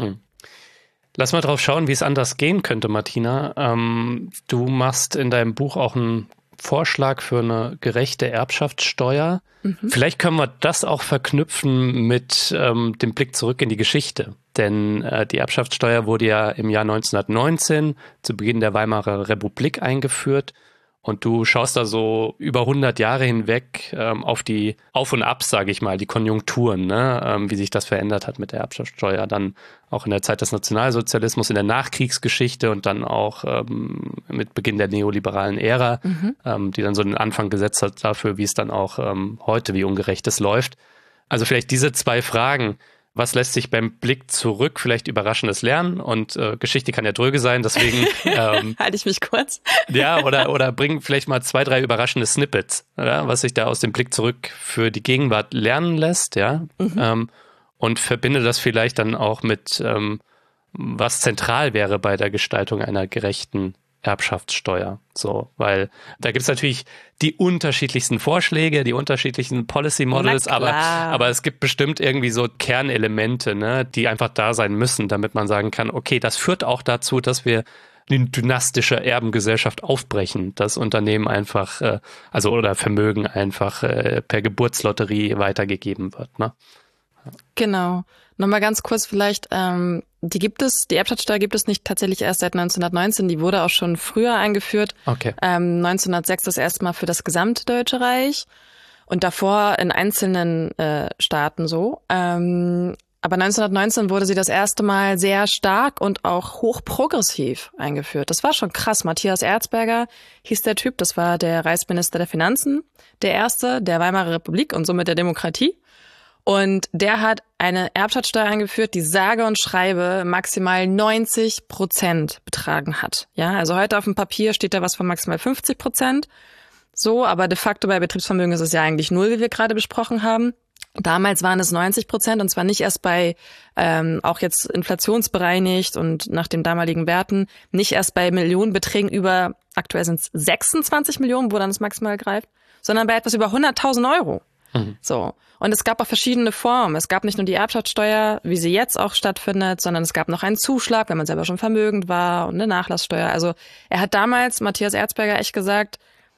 Lass mal drauf schauen, wie es anders gehen könnte, Martina. Du machst in deinem Buch auch einen Vorschlag für eine gerechte Erbschaftssteuer. Vielleicht können wir das auch verknüpfen mit dem Blick zurück in die Geschichte. Denn die Erbschaftssteuer wurde ja im Jahr 1919 zu Beginn der Weimarer Republik eingeführt. Und du schaust da so über 100 Jahre hinweg auf die Auf- und Abs, sage ich mal, die Konjunkturen, ne? Wie sich das verändert hat mit der Erbschaftssteuer. Dann auch in der Zeit des Nationalsozialismus, in der Nachkriegsgeschichte und dann auch mit Beginn der neoliberalen Ära, die dann so den Anfang gesetzt hat dafür, wie es dann auch heute, wie ungerecht es läuft. Also vielleicht diese 2 Fragen. Was lässt sich beim Blick zurück vielleicht Überraschendes lernen? Und Geschichte kann ja dröge sein, deswegen Halte ich mich kurz. Ja, oder bring vielleicht mal 2, 3 überraschende Snippets, oder? Was sich da aus dem Blick zurück für die Gegenwart lernen lässt, ja. Und verbinde das vielleicht dann auch mit was zentral wäre bei der Gestaltung einer gerechten Erbschaftssteuer. So, weil da gibt es natürlich die unterschiedlichsten Vorschläge, die unterschiedlichen Policy Models, aber es gibt bestimmt irgendwie so Kernelemente, ne, die einfach da sein müssen, damit man sagen kann, okay, das führt auch dazu, dass wir eine dynastische Erbengesellschaft aufbrechen, das Unternehmen einfach, oder Vermögen einfach per Geburtslotterie weitergegeben wird, ne? Genau. Nochmal ganz kurz vielleicht, die Erbschaftssteuer gibt es nicht tatsächlich erst seit 1919, die wurde auch schon früher eingeführt. Okay. 1906 das erste Mal für das gesamte Deutsche Reich und davor in einzelnen Staaten so. Aber 1919 wurde sie das erste Mal sehr stark und auch hochprogressiv eingeführt. Das war schon krass. Matthias Erzberger hieß der Typ, das war der Reichsminister der Finanzen, der erste der Weimarer Republik und somit der Demokratie. Und der hat eine Erbschaftssteuer eingeführt, die sage und schreibe maximal 90% betragen hat. Ja, also heute auf dem Papier steht da was von maximal 50%. So, aber de facto bei Betriebsvermögen ist es ja eigentlich 0, wie wir gerade besprochen haben. Damals waren es 90% und zwar nicht erst bei, auch jetzt inflationsbereinigt und nach den damaligen Werten, nicht erst bei Millionenbeträgen über, aktuell sind es 26 Millionen, wo dann das maximal greift, sondern bei etwas über 100.000 Euro. So. Und es gab auch verschiedene Formen. Es gab nicht nur die Erbschaftssteuer, wie sie jetzt auch stattfindet, sondern es gab noch einen Zuschlag, wenn man selber schon vermögend war und eine Nachlasssteuer. Also er hat damals, Matthias Erzberger, echt gesagt,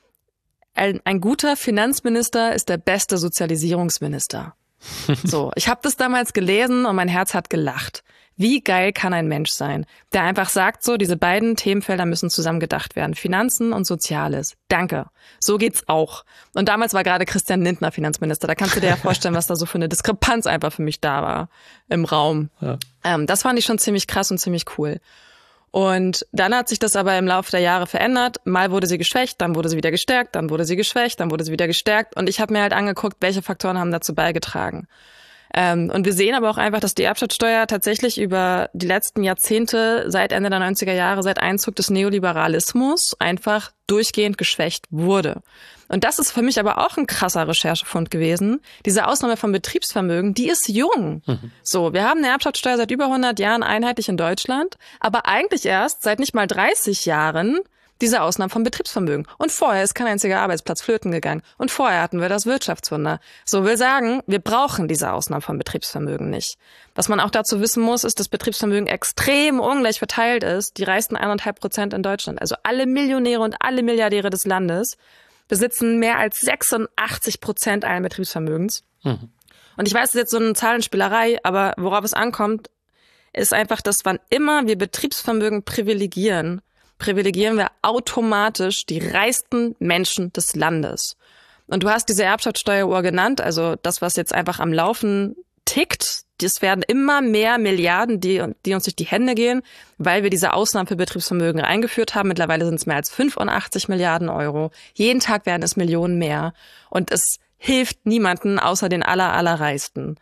ein guter Finanzminister ist der beste Sozialisierungsminister. So, ich habe das damals gelesen und mein Herz hat gelacht. Wie geil kann ein Mensch sein, der einfach sagt so, diese beiden Themenfelder müssen zusammen gedacht werden. Finanzen und Soziales. Danke. So geht's auch. Und damals war gerade Christian Lindner Finanzminister. Da kannst du dir ja vorstellen, was da so für eine Diskrepanz einfach für mich da war im Raum. Ja. Das fand ich schon ziemlich krass und ziemlich cool. Und dann hat sich das aber im Laufe der Jahre verändert. Mal wurde sie geschwächt, dann wurde sie wieder gestärkt, dann wurde sie geschwächt, dann wurde sie wieder gestärkt. Und ich habe mir halt angeguckt, welche Faktoren haben dazu beigetragen. Und wir sehen aber auch einfach, dass die Erbschaftssteuer tatsächlich über die letzten Jahrzehnte, seit Ende der 90er Jahre, seit Einzug des Neoliberalismus, einfach durchgehend geschwächt wurde. Und das ist für mich aber auch ein krasser Recherchefund gewesen. Diese Ausnahme von Betriebsvermögen, die ist jung. So, wir haben eine Erbschaftssteuer seit über 100 Jahren einheitlich in Deutschland, aber eigentlich erst seit nicht mal 30 Jahren diese Ausnahme von Betriebsvermögen. Und vorher ist kein einziger Arbeitsplatz flöten gegangen. Und vorher hatten wir das Wirtschaftswunder. So will sagen, wir brauchen diese Ausnahme von Betriebsvermögen nicht. Was man auch dazu wissen muss, ist, dass Betriebsvermögen extrem ungleich verteilt ist. Die reichsten 1,5% in Deutschland, also alle Millionäre und alle Milliardäre des Landes, besitzen mehr als 86% allen Betriebsvermögens. Und ich weiß, das ist jetzt so eine Zahlenspielerei, aber worauf es ankommt, ist einfach, dass wann immer wir Betriebsvermögen privilegieren wir automatisch die reichsten Menschen des Landes. Und du hast diese Erbschaftssteueruhr genannt, also das, was jetzt einfach am Laufen tickt. Es werden immer mehr Milliarden, die uns durch die Hände gehen, weil wir diese Ausnahmen für Betriebsvermögen eingeführt haben. Mittlerweile sind es mehr als 85 Milliarden Euro. Jeden Tag werden es Millionen mehr. Und es hilft niemanden außer den allerreichsten.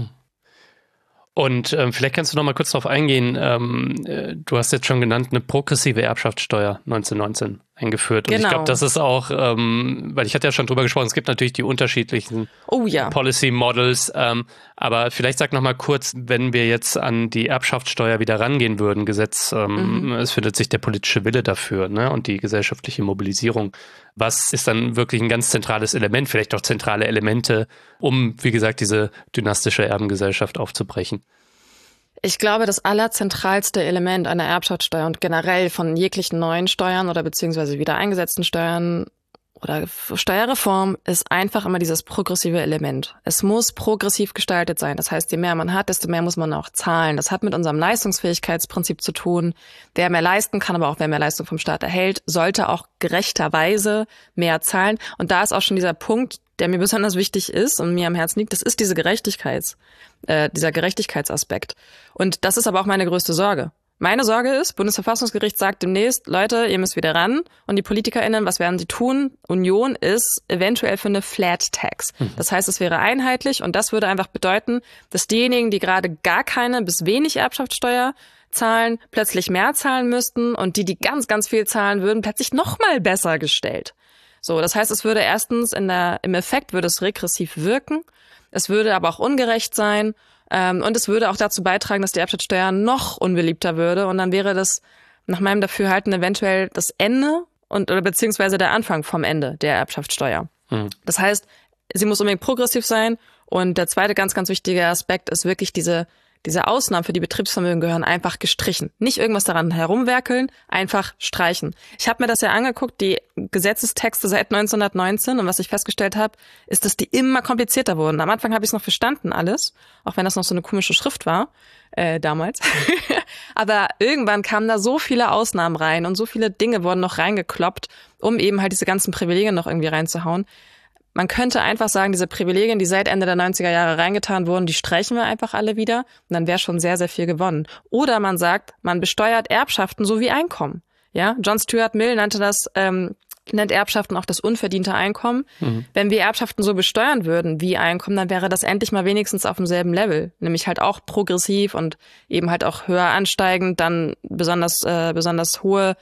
Und vielleicht kannst du noch mal kurz darauf eingehen, du hast jetzt schon genannt, eine progressive Erbschaftssteuer 1919 eingeführt. Und genau. Ich glaube, das ist auch, weil ich hatte ja schon drüber gesprochen, es gibt natürlich die unterschiedlichen Policy Models, aber vielleicht sag noch mal kurz, wenn wir jetzt an die Erbschaftssteuer wieder rangehen würden, Gesetz, es findet sich der politische Wille dafür, ne, und die gesellschaftliche Mobilisierung. Was ist dann wirklich ein ganz zentrales Element, vielleicht auch zentrale Elemente, um, wie gesagt, diese dynastische Erbengesellschaft aufzubrechen? Ich glaube, das allerzentralste Element einer Erbschaftssteuer und generell von jeglichen neuen Steuern oder beziehungsweise wieder eingesetzten Steuern oder Steuerreform ist einfach immer dieses progressive Element. Es muss progressiv gestaltet sein. Das heißt, je mehr man hat, desto mehr muss man auch zahlen. Das hat mit unserem Leistungsfähigkeitsprinzip zu tun. Wer mehr leisten kann, aber auch wer mehr Leistung vom Staat erhält, sollte auch gerechterweise mehr zahlen. Und da ist auch schon dieser Punkt, der mir besonders wichtig ist und mir am Herzen liegt, das ist dieser Gerechtigkeitsaspekt. Und das ist aber auch meine größte Sorge. Meine Sorge ist, Bundesverfassungsgericht sagt demnächst, Leute, ihr müsst wieder ran. Und die PolitikerInnen, was werden sie tun? Union ist eventuell für eine Flat Tax. Das heißt, es wäre einheitlich und das würde einfach bedeuten, dass diejenigen, die gerade gar keine bis wenig Erbschaftssteuer zahlen, plötzlich mehr zahlen müssten und die ganz, ganz viel zahlen würden, plötzlich noch mal besser gestellt. So, das heißt, es würde erstens im Effekt würde es regressiv wirken. Es würde aber auch ungerecht sein. Und es würde auch dazu beitragen, dass die Erbschaftssteuer noch unbeliebter würde. Und dann wäre das nach meinem Dafürhalten eventuell das Ende oder beziehungsweise der Anfang vom Ende der Erbschaftssteuer. Das heißt, sie muss unbedingt progressiv sein. Und der zweite ganz, ganz wichtige Aspekt ist wirklich diese Ausnahmen für die Betriebsvermögen gehören einfach gestrichen. Nicht irgendwas daran herumwerkeln, einfach streichen. Ich habe mir das ja angeguckt, die Gesetzestexte seit 1919 und was ich festgestellt habe, ist, dass die immer komplizierter wurden. Am Anfang habe ich es noch verstanden alles, auch wenn das noch so eine komische Schrift war damals. Aber irgendwann kamen da so viele Ausnahmen rein und so viele Dinge wurden noch reingekloppt, um eben halt diese ganzen Privilegien noch irgendwie reinzuhauen. man könnte einfach sagen, diese Privilegien, die seit Ende der 90er Jahre reingetan wurden, die streichen wir einfach alle wieder und dann wäre schon sehr, sehr viel gewonnen. Oder man sagt, man besteuert Erbschaften so wie Einkommen. Ja, John Stuart Mill nennt Erbschaften auch das unverdiente Einkommen. Wenn wir Erbschaften so besteuern würden wie Einkommen, dann wäre das endlich mal wenigstens auf demselben Level, nämlich halt auch progressiv und eben halt auch höher ansteigend, dann besonders hohe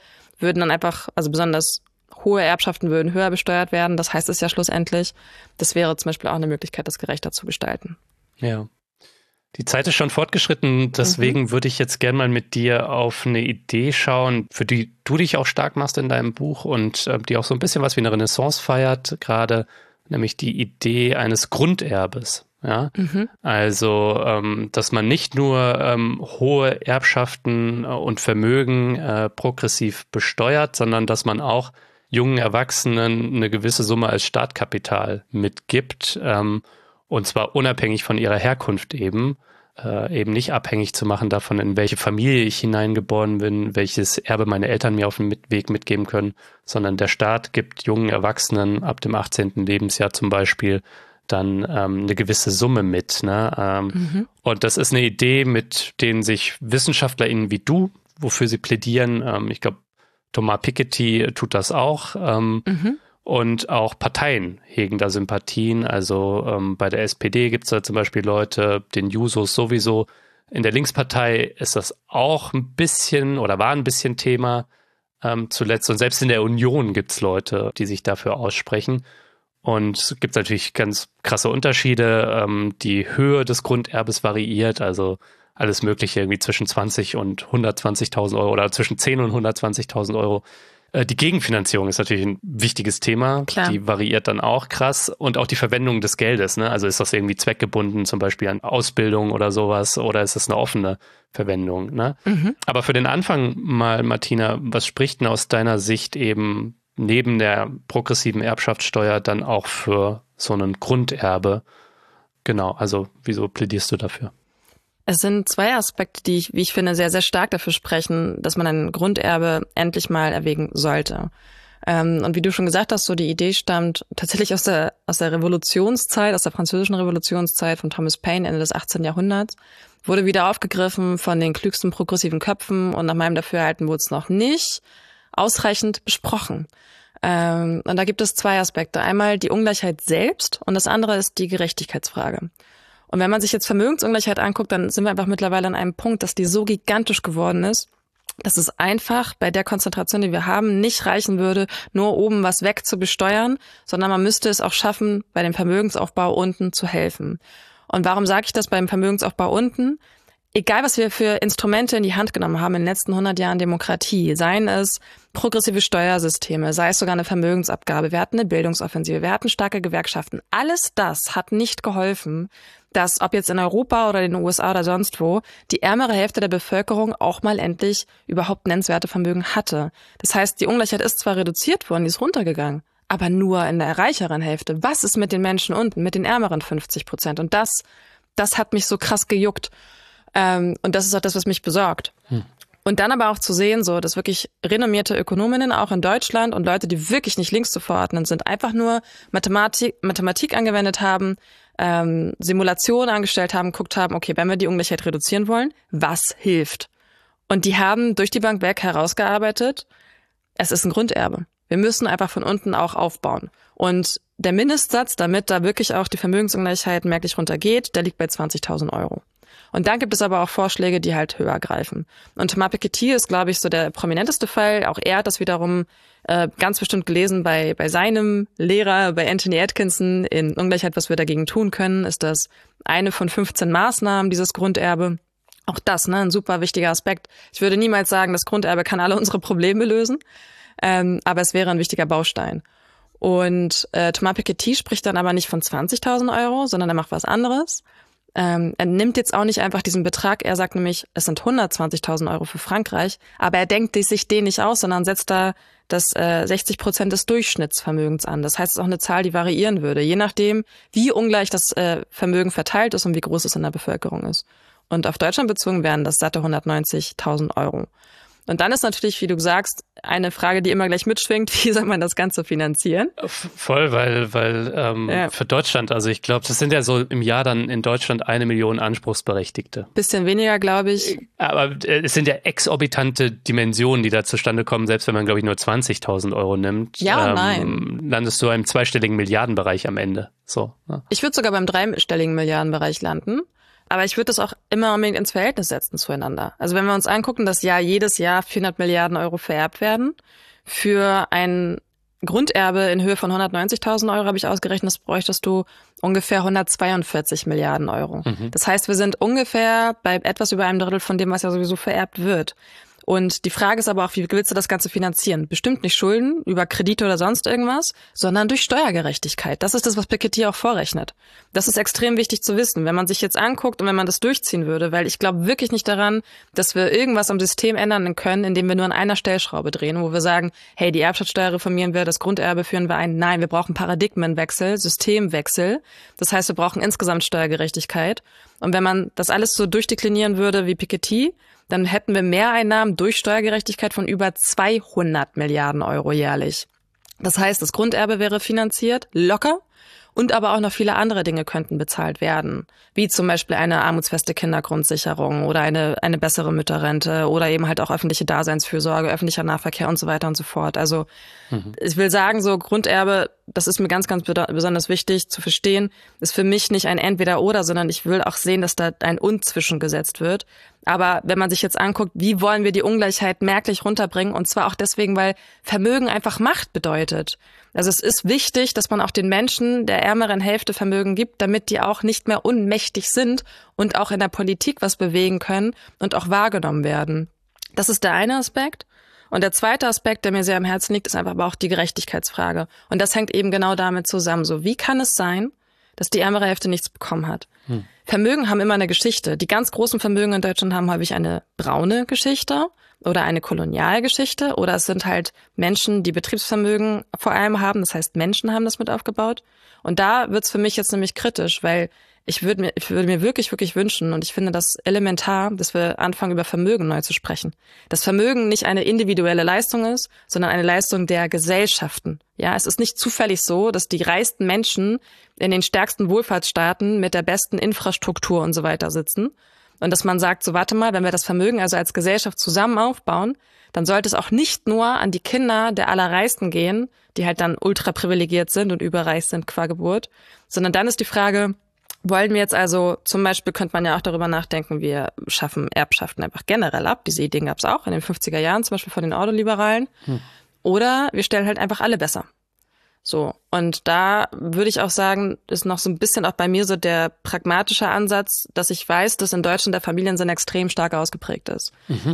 Erbschaften würden höher besteuert werden. Das heißt es ja schlussendlich, das wäre zum Beispiel auch eine Möglichkeit, das gerechter zu gestalten. Ja. Die Zeit ist schon fortgeschritten, deswegen würde ich jetzt gerne mal mit dir auf eine Idee schauen, für die du dich auch stark machst in deinem Buch und die auch so ein bisschen was wie eine Renaissance feiert, gerade nämlich die Idee eines Grunderbes. Ja? Also, dass man nicht nur hohe Erbschaften und Vermögen progressiv besteuert, sondern dass man auch jungen Erwachsenen eine gewisse Summe als Startkapital mitgibt, und zwar unabhängig von ihrer Herkunft eben nicht abhängig zu machen davon, in welche Familie ich hineingeboren bin, welches Erbe meine Eltern mir auf dem Weg mitgeben können, sondern der Staat gibt jungen Erwachsenen ab dem 18. Lebensjahr zum Beispiel dann eine gewisse Summe mit. Ne? Und das ist eine Idee, mit denen sich WissenschaftlerInnen wie du, wofür sie plädieren, ich glaube, Thomas Piketty tut das auch, und auch Parteien hegen da Sympathien. Also bei der SPD gibt es da zum Beispiel Leute, den Jusos sowieso. In der Linkspartei ist das auch ein bisschen oder war ein bisschen Thema zuletzt. Und selbst in der Union gibt es Leute, die sich dafür aussprechen. Und es gibt natürlich ganz krasse Unterschiede. Die Höhe des Grunderbes variiert, also alles Mögliche irgendwie zwischen 20 und 120.000 Euro oder zwischen 10 und 120.000 Euro. Die Gegenfinanzierung ist natürlich ein wichtiges Thema. Klar. Die variiert dann auch krass. Und auch die Verwendung des Geldes. Ne? Also ist das irgendwie zweckgebunden, zum Beispiel an Ausbildung oder sowas, oder ist das eine offene Verwendung? Ne? Aber für den Anfang mal, Martina, was spricht denn aus deiner Sicht eben neben der progressiven Erbschaftssteuer dann auch für so einen Grunderbe? Genau, also wieso plädierst du dafür? Es sind zwei Aspekte, die, wie ich finde, sehr, sehr stark dafür sprechen, dass man ein Grunderbe endlich mal erwägen sollte. Und wie du schon gesagt hast, so die Idee stammt tatsächlich aus der Revolutionszeit, aus der französischen Revolutionszeit von Thomas Paine, Ende des 18. Jahrhunderts, wurde wieder aufgegriffen von den klügsten progressiven Köpfen und nach meinem Dafürhalten wurde es noch nicht ausreichend besprochen. Und da gibt es zwei Aspekte. Einmal die Ungleichheit selbst und das andere ist die Gerechtigkeitsfrage. Und wenn man sich jetzt Vermögensungleichheit anguckt, dann sind wir einfach mittlerweile an einem Punkt, dass die so gigantisch geworden ist, dass es einfach bei der Konzentration, die wir haben, nicht reichen würde, nur oben was weg zu besteuern, sondern man müsste es auch schaffen, bei dem Vermögensaufbau unten zu helfen. Und warum sage ich das beim Vermögensaufbau unten? Egal, was wir für Instrumente in die Hand genommen haben in den letzten 100 Jahren Demokratie, seien es progressive Steuersysteme, sei es sogar eine Vermögensabgabe, wir hatten eine Bildungsoffensive, wir hatten starke Gewerkschaften, alles das hat nicht geholfen, dass, ob jetzt in Europa oder in den USA oder sonst wo, die ärmere Hälfte der Bevölkerung auch mal endlich überhaupt nennenswerte Vermögen hatte. Das heißt, die Ungleichheit ist zwar reduziert worden, die ist runtergegangen, aber nur in der reicheren Hälfte. Was ist mit den Menschen unten, mit den ärmeren 50%? Und das hat mich so krass gejuckt. Und das ist auch das, was mich besorgt. Und dann aber auch zu sehen, so, dass wirklich renommierte Ökonominnen auch in Deutschland und Leute, die wirklich nicht links zu verordnen sind, einfach nur Mathematik angewendet haben, Simulationen angestellt haben, geguckt haben, okay, wenn wir die Ungleichheit reduzieren wollen, was hilft? Und die haben durch die Bank weg herausgearbeitet, es ist ein Grunderbe. Wir müssen einfach von unten auch aufbauen. Und der Mindestsatz, damit da wirklich auch die Vermögensungleichheit merklich runtergeht, der liegt bei 20.000 Euro. Und dann gibt es aber auch Vorschläge, die halt höher greifen. Und Thomas Piketty ist, glaube ich, so der prominenteste Fall. Auch er hat das wiederum ganz bestimmt gelesen bei seinem Lehrer, bei Anthony Atkinson in Ungleichheit, was wir dagegen tun können, ist das eine von 15 Maßnahmen, dieses Grunderbe. Auch das, ne, ein super wichtiger Aspekt. Ich würde niemals sagen, das Grunderbe kann alle unsere Probleme lösen, aber es wäre ein wichtiger Baustein. Und Thomas Piketty spricht dann aber nicht von 20.000 Euro, sondern er macht was anderes. Er nimmt jetzt auch nicht einfach diesen Betrag, er sagt nämlich, es sind 120.000 Euro für Frankreich, aber er denkt sich den nicht aus, sondern setzt da das 60% des Durchschnittsvermögens an. Das heißt, es ist auch eine Zahl, die variieren würde, je nachdem, wie ungleich das Vermögen verteilt ist und wie groß es in der Bevölkerung ist. Und auf Deutschland bezogen wären das satte 190.000 Euro. Und dann ist natürlich, wie du sagst, eine Frage, die immer gleich mitschwingt, wie soll man das Ganze finanzieren? Voll, weil für Deutschland, also ich glaube, das sind ja so im Jahr dann in Deutschland 1 Million Anspruchsberechtigte. Bisschen weniger, glaube ich. Aber es sind ja exorbitante Dimensionen, die da zustande kommen, selbst wenn man, glaube ich, nur 20.000 Euro nimmt. Ja, nein. Landest du im zweistelligen Milliardenbereich am Ende. So. Ja. Ich würde sogar beim dreistelligen Milliardenbereich landen. Aber ich würde das auch immer unbedingt ins Verhältnis setzen zueinander. Also wenn wir uns angucken, dass jedes Jahr 400 Milliarden Euro vererbt werden, für ein Grunderbe in Höhe von 190.000 Euro habe ich ausgerechnet, das bräuchtest du ungefähr 142 Milliarden Euro. Das heißt, wir sind ungefähr bei etwas über einem Drittel von dem, was ja sowieso vererbt wird. Und die Frage ist aber auch, wie willst du das Ganze finanzieren? Bestimmt nicht Schulden, über Kredite oder sonst irgendwas, sondern durch Steuergerechtigkeit. Das ist das, was Piketty auch vorrechnet. Das ist extrem wichtig zu wissen, wenn man sich jetzt anguckt und wenn man das durchziehen würde, weil ich glaube wirklich nicht daran, dass wir irgendwas am System ändern können, indem wir nur an einer Stellschraube drehen, wo wir sagen, hey, die Erbschaftssteuer reformieren wir, das Grunderbe führen wir ein. Nein, wir brauchen Paradigmenwechsel, Systemwechsel. Das heißt, wir brauchen insgesamt Steuergerechtigkeit. Und wenn man das alles so durchdeklinieren würde wie Piketty, dann hätten wir Mehreinnahmen durch Steuergerechtigkeit von über 200 Milliarden Euro jährlich. Das heißt, das Grunderbe wäre finanziert, locker, und aber auch noch viele andere Dinge könnten bezahlt werden, wie zum Beispiel eine armutsfeste Kindergrundsicherung oder eine bessere Mütterrente oder eben halt auch öffentliche Daseinsfürsorge, öffentlicher Nahverkehr und so weiter und so fort. Also ich will sagen, so Grunderbe, das ist mir ganz, ganz besonders wichtig zu verstehen, ist für mich nicht ein Entweder-Oder, sondern ich will auch sehen, dass da ein Und zwischengesetzt wird. Aber wenn man sich jetzt anguckt, wie wollen wir die Ungleichheit merklich runterbringen? Und zwar auch deswegen, weil Vermögen einfach Macht bedeutet. Also es ist wichtig, dass man auch den Menschen der ärmeren Hälfte Vermögen gibt, damit die auch nicht mehr unmächtig sind und auch in der Politik was bewegen können und auch wahrgenommen werden. Das ist der eine Aspekt. Und der zweite Aspekt, der mir sehr am Herzen liegt, ist einfach aber auch die Gerechtigkeitsfrage. Und das hängt eben genau damit zusammen. So, wie kann es sein, dass die ärmere Hälfte nichts bekommen hat? Vermögen haben immer eine Geschichte. Die ganz großen Vermögen in Deutschland haben häufig eine braune Geschichte oder eine Kolonialgeschichte oder es sind halt Menschen, die Betriebsvermögen vor allem haben. Das heißt, Menschen haben das mit aufgebaut. Und da wird's für mich jetzt nämlich kritisch, weil ich würde mir wirklich, wirklich wünschen und ich finde das elementar, dass wir anfangen, über Vermögen neu zu sprechen. Dass Vermögen nicht eine individuelle Leistung ist, sondern eine Leistung der Gesellschaften. Ja, es ist nicht zufällig so, dass die reichsten Menschen in den stärksten Wohlfahrtsstaaten mit der besten Infrastruktur und so weiter sitzen. Und dass man sagt, so warte mal, wenn wir das Vermögen also als Gesellschaft zusammen aufbauen, dann sollte es auch nicht nur an die Kinder der Allerreichsten gehen, die halt dann ultra privilegiert sind und überreich sind qua Geburt, sondern dann ist die Frage, wollen wir jetzt also, zum Beispiel könnte man ja auch darüber nachdenken, wir schaffen Erbschaften einfach generell ab. Diese Ideen gab es auch in den 50er Jahren, zum Beispiel von den Ordoliberalen. Oder wir stellen halt einfach alle besser. So, und da würde ich auch sagen, ist noch so ein bisschen auch bei mir so der pragmatische Ansatz, dass ich weiß, dass in Deutschland der Familiensinn extrem stark ausgeprägt ist.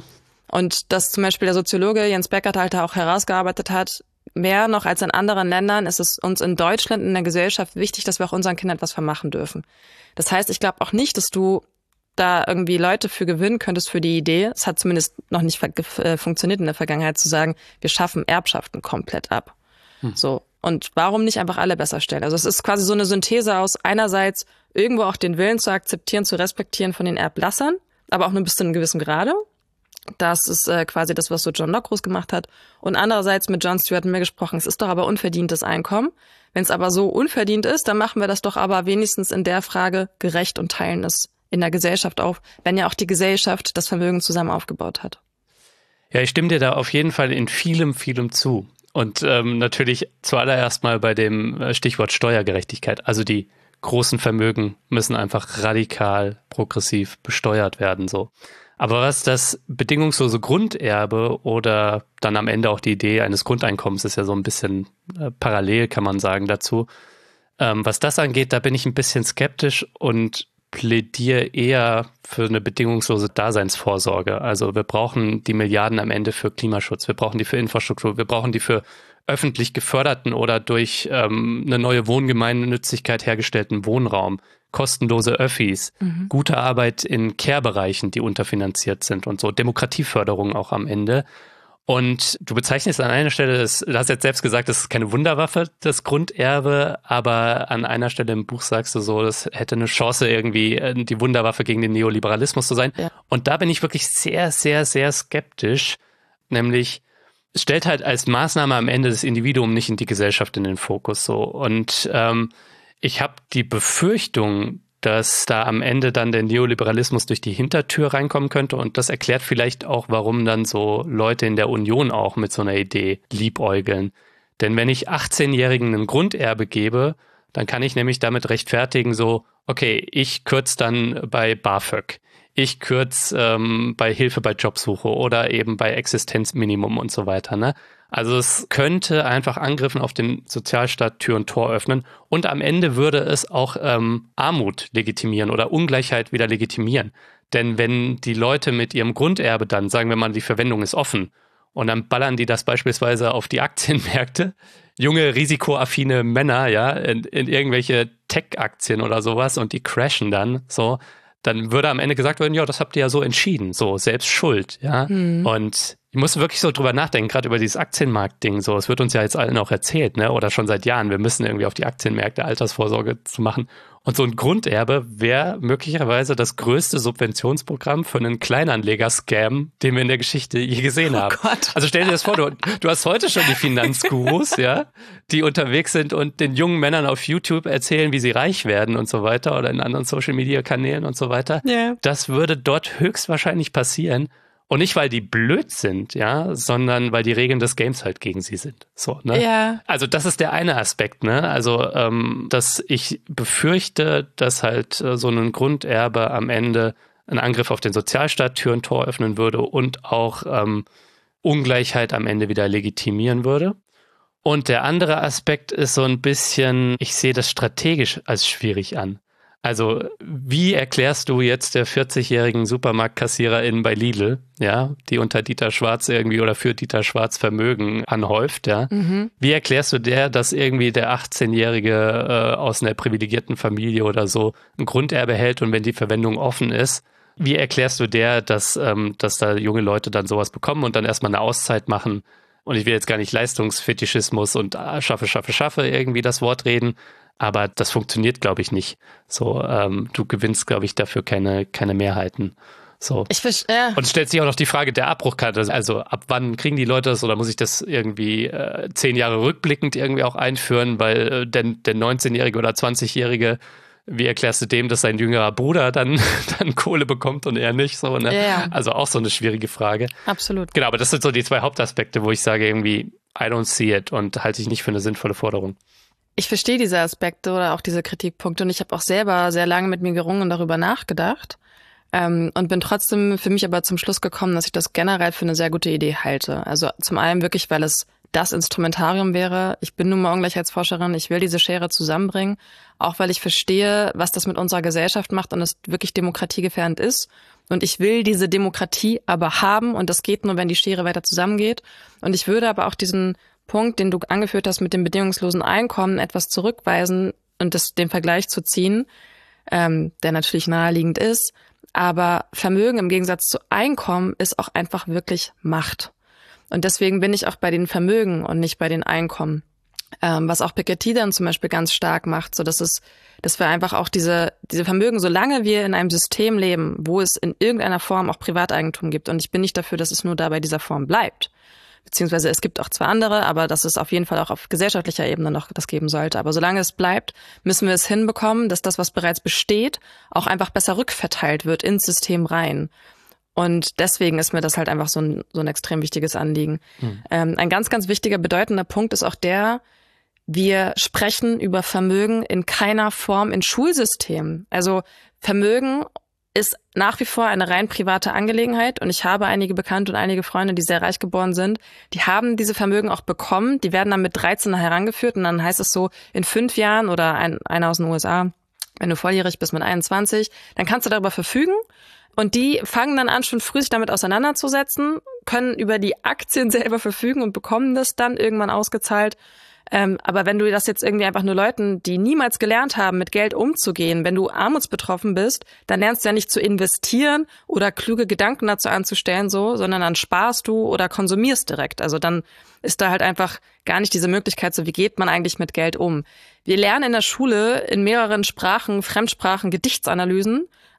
Und dass zum Beispiel der Soziologe Jens Beckert halt auch herausgearbeitet hat, mehr noch als in anderen Ländern ist es uns in Deutschland in der Gesellschaft wichtig, dass wir auch unseren Kindern etwas vermachen dürfen. Das heißt, ich glaube auch nicht, dass du da irgendwie Leute für gewinnen könntest für die Idee. Es hat zumindest noch nicht funktioniert in der Vergangenheit zu sagen, wir schaffen Erbschaften komplett ab. So. Und warum nicht einfach alle besser stellen? Also es ist quasi so eine Synthese aus einerseits irgendwo auch den Willen zu akzeptieren, zu respektieren von den Erblassern, aber auch nur bis zu einem gewissen Grade. Das ist quasi das, was so John Locke groß gemacht hat. Und andererseits mit John Stuart Mill gesprochen, es ist doch aber unverdientes Einkommen. Wenn es aber so unverdient ist, dann machen wir das doch aber wenigstens in der Frage gerecht und teilen es in der Gesellschaft auf, wenn ja auch die Gesellschaft das Vermögen zusammen aufgebaut hat. Ja, ich stimme dir da auf jeden Fall in vielem zu. Und natürlich zuallererst mal bei dem Stichwort Steuergerechtigkeit. Also die großen Vermögen müssen einfach radikal progressiv besteuert werden, so. Aber was das bedingungslose Grunderbe oder dann am Ende auch die Idee eines Grundeinkommens ist ja so ein bisschen parallel, kann man sagen, dazu. Was das angeht, da bin ich ein bisschen skeptisch und plädiere eher für eine bedingungslose Daseinsvorsorge. Also wir brauchen die Milliarden am Ende für Klimaschutz, wir brauchen die für Infrastruktur, wir brauchen die für öffentlich geförderten oder durch eine neue Wohngemeinnützigkeit hergestellten Wohnraum, kostenlose Öffis, gute Arbeit in Care-Bereichen, die unterfinanziert sind und so, Demokratieförderung auch am Ende. Und du bezeichnest an einer Stelle, du hast jetzt selbst gesagt, das ist keine Wunderwaffe, das Grunderbe, aber an einer Stelle im Buch sagst du so, das hätte eine Chance irgendwie die Wunderwaffe gegen den Neoliberalismus zu sein. Ja. Und da bin ich wirklich sehr, sehr, sehr skeptisch, nämlich es stellt halt als Maßnahme am Ende das Individuum nicht in die Gesellschaft in den Fokus so. Und ich habe die Befürchtung, dass da am Ende dann der Neoliberalismus durch die Hintertür reinkommen könnte. Und das erklärt vielleicht auch, warum dann so Leute in der Union auch mit so einer Idee liebäugeln. Denn wenn ich 18-Jährigen ein Grunderbe gebe, dann kann ich nämlich damit rechtfertigen so, okay, ich kürze dann bei BAföG, ich kürze bei Hilfe bei Jobsuche oder eben bei Existenzminimum und so weiter, ne? Also es könnte einfach Angriffen auf den Sozialstaat Tür und Tor öffnen und am Ende würde es auch Armut legitimieren oder Ungleichheit wieder legitimieren. Denn wenn die Leute mit ihrem Grunderbe dann, sagen wir mal, die Verwendung ist offen und dann ballern die das beispielsweise auf die Aktienmärkte, junge, risikoaffine Männer, ja, in irgendwelche Tech-Aktien oder sowas und die crashen dann so, dann würde am Ende gesagt werden, ja, das habt ihr ja so entschieden, so selbst schuld, ja. Und ich muss wirklich so drüber nachdenken, gerade über dieses Aktienmarkt-Ding, so, es wird uns ja jetzt allen auch erzählt, ne, oder schon seit Jahren, wir müssen irgendwie auf die Aktienmärkte Altersvorsorge zu machen. Und so ein Grunderbe wäre möglicherweise das größte Subventionsprogramm für einen Kleinanleger-Scam, den wir in der Geschichte je gesehen haben. Gott. Also stell dir das vor, du hast heute schon die Finanzgurus, ja, die unterwegs sind und den jungen Männern auf YouTube erzählen, wie sie reich werden und so weiter oder in anderen Social-Media-Kanälen und so weiter. Yeah. Das würde dort höchstwahrscheinlich passieren. Und nicht, weil die blöd sind, ja, sondern weil die Regeln des Games halt gegen sie sind. So, ne? Ja. Also das ist der eine Aspekt, ne? Also, dass ich befürchte, dass halt so ein Grunderbe am Ende einen Angriff auf den Sozialstaat Tür und Tor öffnen würde und auch Ungleichheit am Ende wieder legitimieren würde. Und der andere Aspekt ist so ein bisschen, ich sehe das strategisch als schwierig an. Also, wie erklärst du jetzt der 40-jährigen Supermarktkassiererin bei Lidl, ja, die unter Dieter Schwarz irgendwie oder für Dieter Schwarz Vermögen anhäuft, ja? Wie erklärst du der, dass irgendwie der 18-Jährige aus einer privilegierten Familie oder so ein Grunderbe hält und wenn die Verwendung offen ist, wie erklärst du der, dass da junge Leute dann sowas bekommen und dann erstmal eine Auszeit machen? Und ich will jetzt gar nicht Leistungsfetischismus und schaffe irgendwie das Wort reden, aber das funktioniert, glaube ich, nicht. So, du gewinnst, glaube ich, dafür keine Mehrheiten. So. Und es stellt sich auch noch die Frage der Abbruchkarte. Also ab wann kriegen die Leute das oder muss ich das irgendwie 10 Jahre rückblickend irgendwie auch einführen, weil der 19-Jährige oder 20-Jährige, wie erklärst du dem, dass sein jüngerer Bruder dann Kohle bekommt und er nicht? So, ne? Ja. Also auch so eine schwierige Frage. Absolut. Genau, aber das sind so die 2 Hauptaspekte, wo ich sage irgendwie, I don't see it und halte ich nicht für eine sinnvolle Forderung. Ich verstehe diese Aspekte oder auch diese Kritikpunkte und ich habe auch selber sehr lange mit mir gerungen und darüber nachgedacht und bin trotzdem für mich aber zum Schluss gekommen, dass ich das generell für eine sehr gute Idee halte. Also zum einen wirklich, weil es das Instrumentarium wäre. Ich bin nun mal Ungleichheitsforscherin, ich will diese Schere zusammenbringen, auch weil ich verstehe, was das mit unserer Gesellschaft macht und es wirklich demokratiegefährdend ist. Und ich will diese Demokratie aber haben und das geht nur, wenn die Schere weiter zusammengeht. Und ich würde aber auch diesen Punkt, den du angeführt hast mit dem bedingungslosen Einkommen, etwas zurückweisen und den Vergleich zu ziehen, der natürlich naheliegend ist. Aber Vermögen im Gegensatz zu Einkommen ist auch einfach wirklich Macht. Und deswegen bin ich auch bei den Vermögen und nicht bei den Einkommen. Was auch Piketty dann zum Beispiel ganz stark macht, so dass wir einfach auch diese Vermögen, solange wir in einem System leben, wo es in irgendeiner Form auch Privateigentum gibt, und ich bin nicht dafür, dass es nur da bei dieser Form bleibt, beziehungsweise es gibt auch zwar andere, aber dass es auf jeden Fall auch auf gesellschaftlicher Ebene noch das geben sollte. Aber solange es bleibt, müssen wir es hinbekommen, dass das, was bereits besteht, auch einfach besser rückverteilt wird ins System rein. Und deswegen ist mir das halt einfach so ein extrem wichtiges Anliegen. Ein ganz, ganz wichtiger, bedeutender Punkt ist auch wir sprechen über Vermögen in keiner Form in Schulsystemen. Also Vermögen ist nach wie vor eine rein private Angelegenheit und ich habe einige Bekannte und einige Freunde, die sehr reich geboren sind, die haben diese Vermögen auch bekommen, die werden dann mit 13 herangeführt und dann heißt es so, in 5 Jahren oder einer aus den USA, wenn du volljährig bist mit 21, dann kannst du darüber verfügen und die fangen dann an, schon früh sich damit auseinanderzusetzen, können über die Aktien selber verfügen und bekommen das dann irgendwann ausgezahlt. Aber wenn du das jetzt irgendwie einfach nur Leuten, die niemals gelernt haben, mit Geld umzugehen, wenn du armutsbetroffen bist, dann lernst du ja nicht zu investieren oder kluge Gedanken dazu anzustellen, sondern dann sparst du oder konsumierst direkt. Also dann ist da halt einfach gar nicht diese Möglichkeit, so wie geht man eigentlich mit Geld um. Wir lernen in der Schule in mehreren Sprachen, Fremdsprachen, Gedichtsanalysen,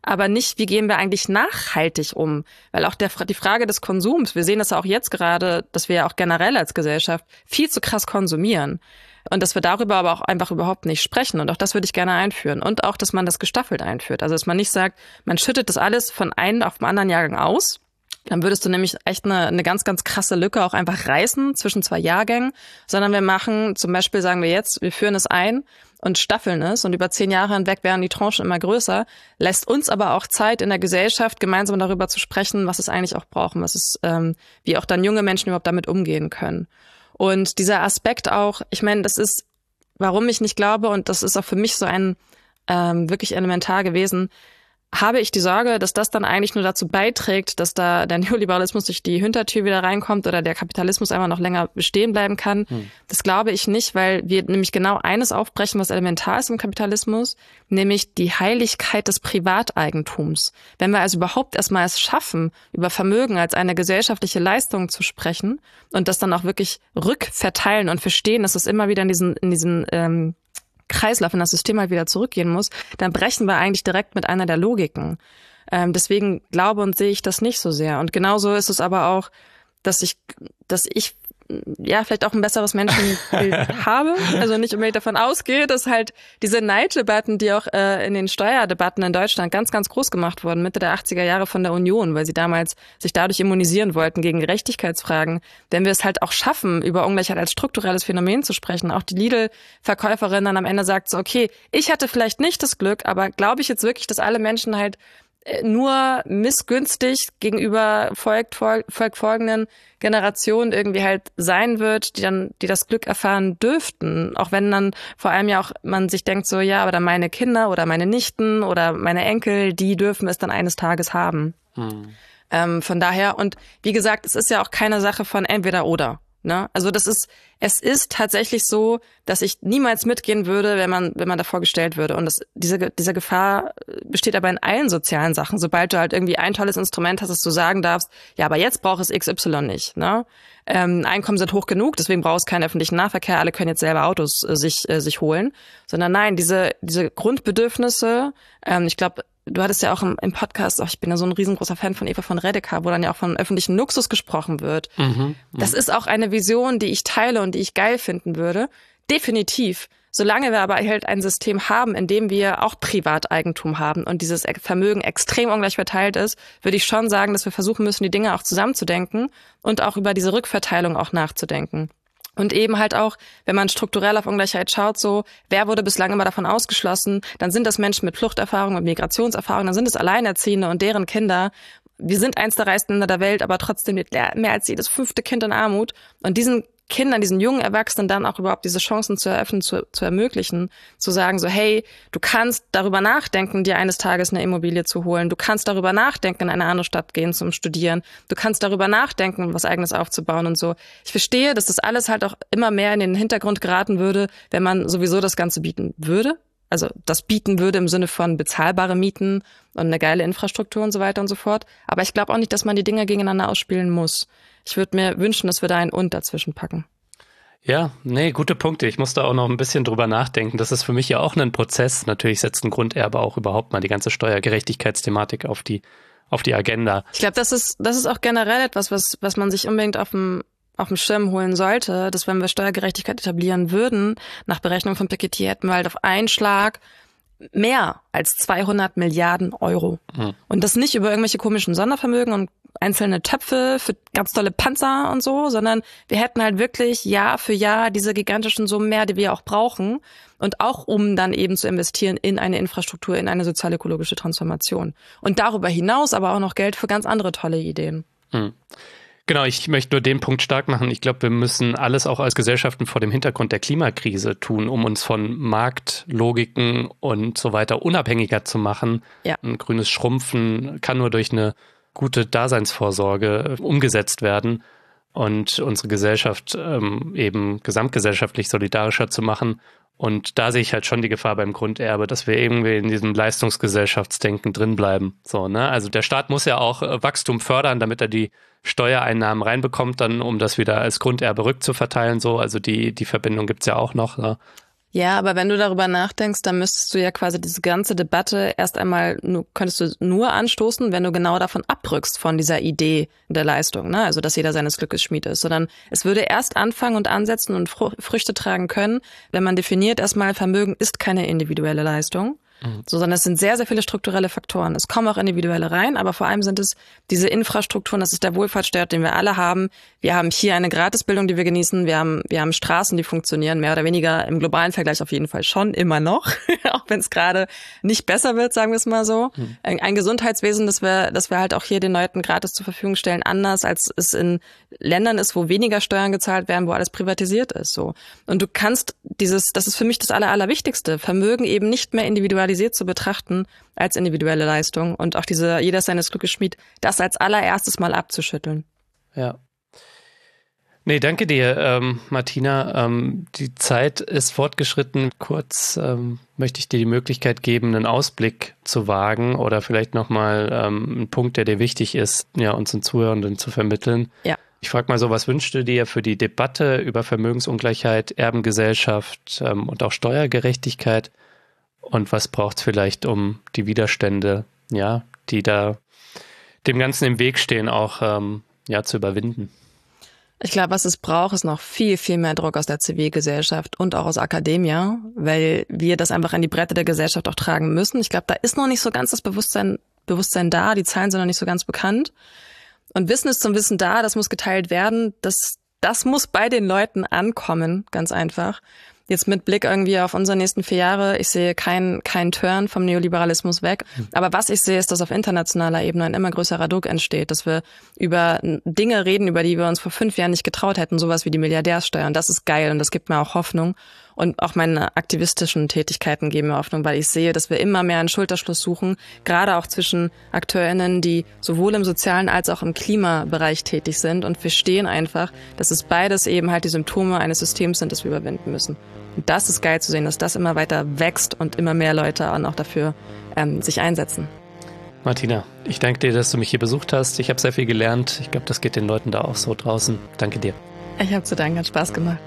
aber nicht, wie gehen wir eigentlich nachhaltig um? Weil auch die Frage des Konsums, wir sehen das ja auch jetzt gerade, dass wir ja auch generell als Gesellschaft viel zu krass konsumieren. Und dass wir darüber aber auch einfach überhaupt nicht sprechen. Und auch das würde ich gerne einführen. Und auch, dass man das gestaffelt einführt. Also, dass man nicht sagt, man schüttet das alles von einem auf den anderen Jahrgang aus. Dann würdest du nämlich echt eine ganz, ganz krasse Lücke auch einfach reißen zwischen 2 Jahrgängen. Sondern wir machen, zum Beispiel sagen wir jetzt, wir führen es ein und staffeln es. Und über 10 Jahre hinweg werden die Tranchen immer größer. Lässt uns aber auch Zeit in der Gesellschaft, gemeinsam darüber zu sprechen, was es eigentlich auch brauchen. Was es, wie auch dann junge Menschen überhaupt damit umgehen können. Und dieser Aspekt auch, ich meine, das ist, warum ich nicht glaube, und das ist auch für mich so ein wirklich elementar gewesen, habe ich die Sorge, dass das dann eigentlich nur dazu beiträgt, dass da der Neoliberalismus durch die Hintertür wieder reinkommt oder der Kapitalismus einfach noch länger bestehen bleiben kann. Das glaube ich nicht, weil wir nämlich genau eines aufbrechen, was elementar ist im Kapitalismus, nämlich die Heiligkeit des Privateigentums. Wenn wir also überhaupt erstmal es schaffen, über Vermögen als eine gesellschaftliche Leistung zu sprechen und das dann auch wirklich rückverteilen und verstehen, dass es immer wieder in diesen Kreislauf, in das System halt wieder zurückgehen muss, dann brechen wir eigentlich direkt mit einer der Logiken. Deswegen glaube und sehe ich das nicht so sehr. Und genauso ist es aber auch, dass ich ja vielleicht auch ein besseres Menschenbild habe. Also nicht unbedingt davon ausgehe, dass halt diese Neiddebatten, die auch in den Steuerdebatten in Deutschland ganz, ganz groß gemacht wurden, Mitte der 80er Jahre von der Union, weil sie damals sich dadurch immunisieren wollten gegen Gerechtigkeitsfragen. Wenn wir es halt auch schaffen, über Ungleichheit als strukturelles Phänomen zu sprechen, auch die Lidl-Verkäuferin dann am Ende sagt so, okay, ich hatte vielleicht nicht das Glück, aber glaube ich jetzt wirklich, dass alle Menschen halt nur missgünstig gegenüber folgenden Generationen irgendwie halt sein wird, die das Glück erfahren dürften. Auch wenn dann vor allem ja auch man sich denkt so, ja, aber dann meine Kinder oder meine Nichten oder meine Enkel, die dürfen es dann eines Tages haben. Von daher, und wie gesagt, es ist ja auch keine Sache von entweder oder. Ne? Also es ist tatsächlich so, dass ich niemals mitgehen würde, wenn man davor gestellt würde. Und diese Gefahr besteht aber in allen sozialen Sachen. Sobald du halt irgendwie ein tolles Instrument hast, dass du sagen darfst, ja, aber jetzt braucht es XY nicht. Ne? Einkommen sind hoch genug, deswegen braucht es keinen öffentlichen Nahverkehr. Alle können jetzt selber Autos sich holen. Sondern nein, diese Grundbedürfnisse, ich glaube, du hattest ja auch im Podcast, ich bin ja so ein riesengroßer Fan von Eva von Redeker, wo dann ja auch von öffentlichen Luxus gesprochen wird. Das ist auch eine Vision, die ich teile und die ich geil finden würde. Definitiv. Solange wir aber halt ein System haben, in dem wir auch Privateigentum haben und dieses Vermögen extrem ungleich verteilt ist, würde ich schon sagen, dass wir versuchen müssen, die Dinge auch zusammenzudenken und auch über diese Rückverteilung auch nachzudenken. Und eben halt auch, wenn man strukturell auf Ungleichheit schaut, so, wer wurde bislang immer davon ausgeschlossen, dann sind das Menschen mit Fluchterfahrung und Migrationserfahrung, dann sind es Alleinerziehende und deren Kinder. Wir sind eins der reichsten Länder der Welt, aber trotzdem lebt mehr als jedes 5. Kind in Armut. Und diesen Kindern, diesen jungen Erwachsenen dann auch überhaupt diese Chancen zu eröffnen, zu ermöglichen, zu sagen so, hey, du kannst darüber nachdenken, dir eines Tages eine Immobilie zu holen, du kannst darüber nachdenken, in eine andere Stadt gehen zum Studieren, du kannst darüber nachdenken, was Eigenes aufzubauen und so. Ich verstehe, dass das alles halt auch immer mehr in den Hintergrund geraten würde, wenn man sowieso das Ganze bieten würde. Also das bieten würde im Sinne von bezahlbare Mieten und eine geile Infrastruktur und so weiter und so fort. Aber ich glaube auch nicht, dass man die Dinge gegeneinander ausspielen muss. Ich würde mir wünschen, dass wir da ein Und dazwischen packen. Ja, nee, gute Punkte. Ich muss da auch noch ein bisschen drüber nachdenken. Das ist für mich ja auch ein Prozess. Natürlich setzt ein Grunderbe auch überhaupt mal die ganze Steuergerechtigkeitsthematik auf die Agenda. Ich glaube, das ist auch generell etwas, was man sich unbedingt auf dem Schirm holen sollte, dass wenn wir Steuergerechtigkeit etablieren würden, nach Berechnung von Piketty hätten wir halt auf einen Schlag mehr als 200 Milliarden Euro. Und das nicht über irgendwelche komischen Sondervermögen und einzelne Töpfe für ganz tolle Panzer und so, sondern wir hätten halt wirklich Jahr für Jahr diese gigantischen Summen mehr, die wir auch brauchen. Und auch um dann eben zu investieren in eine Infrastruktur, in eine sozial-ökologische Transformation. Und darüber hinaus aber auch noch Geld für ganz andere tolle Ideen. Genau, ich möchte nur den Punkt stark machen. Ich glaube, wir müssen alles auch als Gesellschaften vor dem Hintergrund der Klimakrise tun, um uns von Marktlogiken und so weiter unabhängiger zu machen. Ja. Ein grünes Schrumpfen kann nur durch eine gute Daseinsvorsorge umgesetzt werden und unsere Gesellschaft eben gesamtgesellschaftlich solidarischer zu machen. Und da sehe ich halt schon die Gefahr beim Grunderbe, dass wir irgendwie in diesem Leistungsgesellschaftsdenken drinbleiben. So, ne? Also der Staat muss ja auch Wachstum fördern, damit er die Steuereinnahmen reinbekommt, dann um das wieder als Grunderbe rückzuverteilen. So, also die Verbindung gibt's ja auch noch. Ne? Ja, aber wenn du darüber nachdenkst, dann müsstest du ja quasi diese ganze Debatte erst einmal, könntest du nur anstoßen, wenn du genau davon abrückst, von dieser Idee der Leistung, ne? Also, dass jeder seines Glückes Schmied ist. Sondern es würde erst anfangen und ansetzen und Früchte tragen können, wenn man definiert, erstmal Vermögen ist keine individuelle Leistung. So, sondern es sind sehr, sehr viele strukturelle Faktoren. Es kommen auch individuelle rein, aber vor allem sind es diese Infrastrukturen, das ist der Wohlfahrtsstaat, den wir alle haben. Wir haben hier eine Gratisbildung, die wir genießen. Wir haben Straßen, die funktionieren, mehr oder weniger im globalen Vergleich auf jeden Fall schon, immer noch. Auch wenn es gerade nicht besser wird, sagen wir es mal so. Ein Gesundheitswesen, das wir halt auch hier den Leuten gratis zur Verfügung stellen, anders als es in Ländern ist, wo weniger Steuern gezahlt werden, wo alles privatisiert ist, so. Und du kannst das ist für mich das Allerwichtigste, Vermögen eben nicht mehr individualisiert zu betrachten als individuelle Leistung und auch jeder ist seines Glückes Schmied, das als allererstes mal abzuschütteln. Ja. Nee, danke dir, Martina. Die Zeit ist fortgeschritten. Kurz möchte ich dir die Möglichkeit geben, einen Ausblick zu wagen oder vielleicht nochmal einen Punkt, der dir wichtig ist, ja, unseren Zuhörenden zu vermitteln. Ja. Ich frage mal so, was wünschst du dir für die Debatte über Vermögensungleichheit, Erbengesellschaft und auch Steuergerechtigkeit? Und was braucht es vielleicht, um die Widerstände, ja, die da dem Ganzen im Weg stehen, auch zu überwinden? Ich glaube, was es braucht, ist noch viel, viel mehr Druck aus der Zivilgesellschaft und auch aus Akademia, weil wir das einfach an die Breite der Gesellschaft auch tragen müssen. Ich glaube, da ist noch nicht so ganz das Bewusstsein da, die Zahlen sind noch nicht so ganz bekannt. Und Wissen ist zum Wissen da, das muss geteilt werden, das muss bei den Leuten ankommen, ganz einfach. Jetzt mit Blick irgendwie auf unsere nächsten 4 Jahre, ich sehe keinen Turn vom Neoliberalismus weg. Aber was ich sehe, ist, dass auf internationaler Ebene ein immer größerer Druck entsteht, dass wir über Dinge reden, über die wir uns vor 5 Jahren nicht getraut hätten, sowas wie die Milliardärsteuer. Und das ist geil und das gibt mir auch Hoffnung. Und auch meine aktivistischen Tätigkeiten geben mir Hoffnung, weil ich sehe, dass wir immer mehr einen Schulterschluss suchen, gerade auch zwischen AkteurInnen, die sowohl im sozialen als auch im Klimabereich tätig sind und verstehen einfach, dass es beides eben halt die Symptome eines Systems sind, das wir überwinden müssen. Und das ist geil zu sehen, dass das immer weiter wächst und immer mehr Leute auch dafür sich einsetzen. Martina, ich danke dir, dass du mich hier besucht hast. Ich habe sehr viel gelernt. Ich glaube, das geht den Leuten da auch so draußen. Danke dir. Ich habe zu danken, hat Spaß gemacht.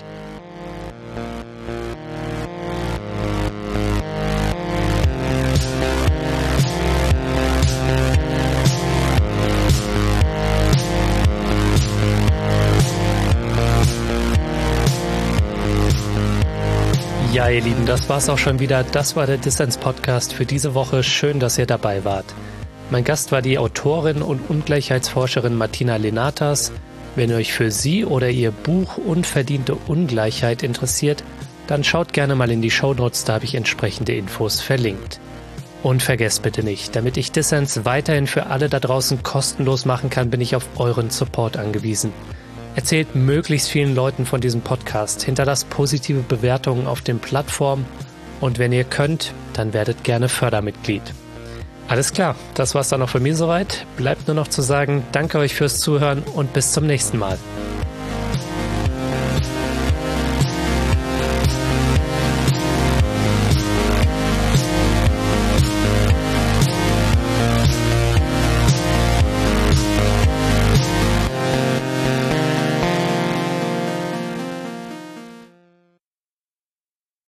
Ja, ihr Lieben, das war's auch schon wieder. Das war der Dissens-Podcast für diese Woche. Schön, dass ihr dabei wart. Mein Gast war die Autorin und Ungleichheitsforscherin Martina Lenatas. Wenn ihr euch für sie oder ihr Buch Unverdiente Ungleichheit interessiert, dann schaut gerne mal in die Shownotes, da habe ich entsprechende Infos verlinkt. Und vergesst bitte nicht, damit ich Dissens weiterhin für alle da draußen kostenlos machen kann, bin ich auf euren Support angewiesen. Erzählt möglichst vielen Leuten von diesem Podcast, hinterlasst positive Bewertungen auf den Plattformen und wenn ihr könnt, dann werdet gerne Fördermitglied. Alles klar, das war's dann noch von mir soweit. Bleibt nur noch zu sagen, danke euch fürs Zuhören und bis zum nächsten Mal.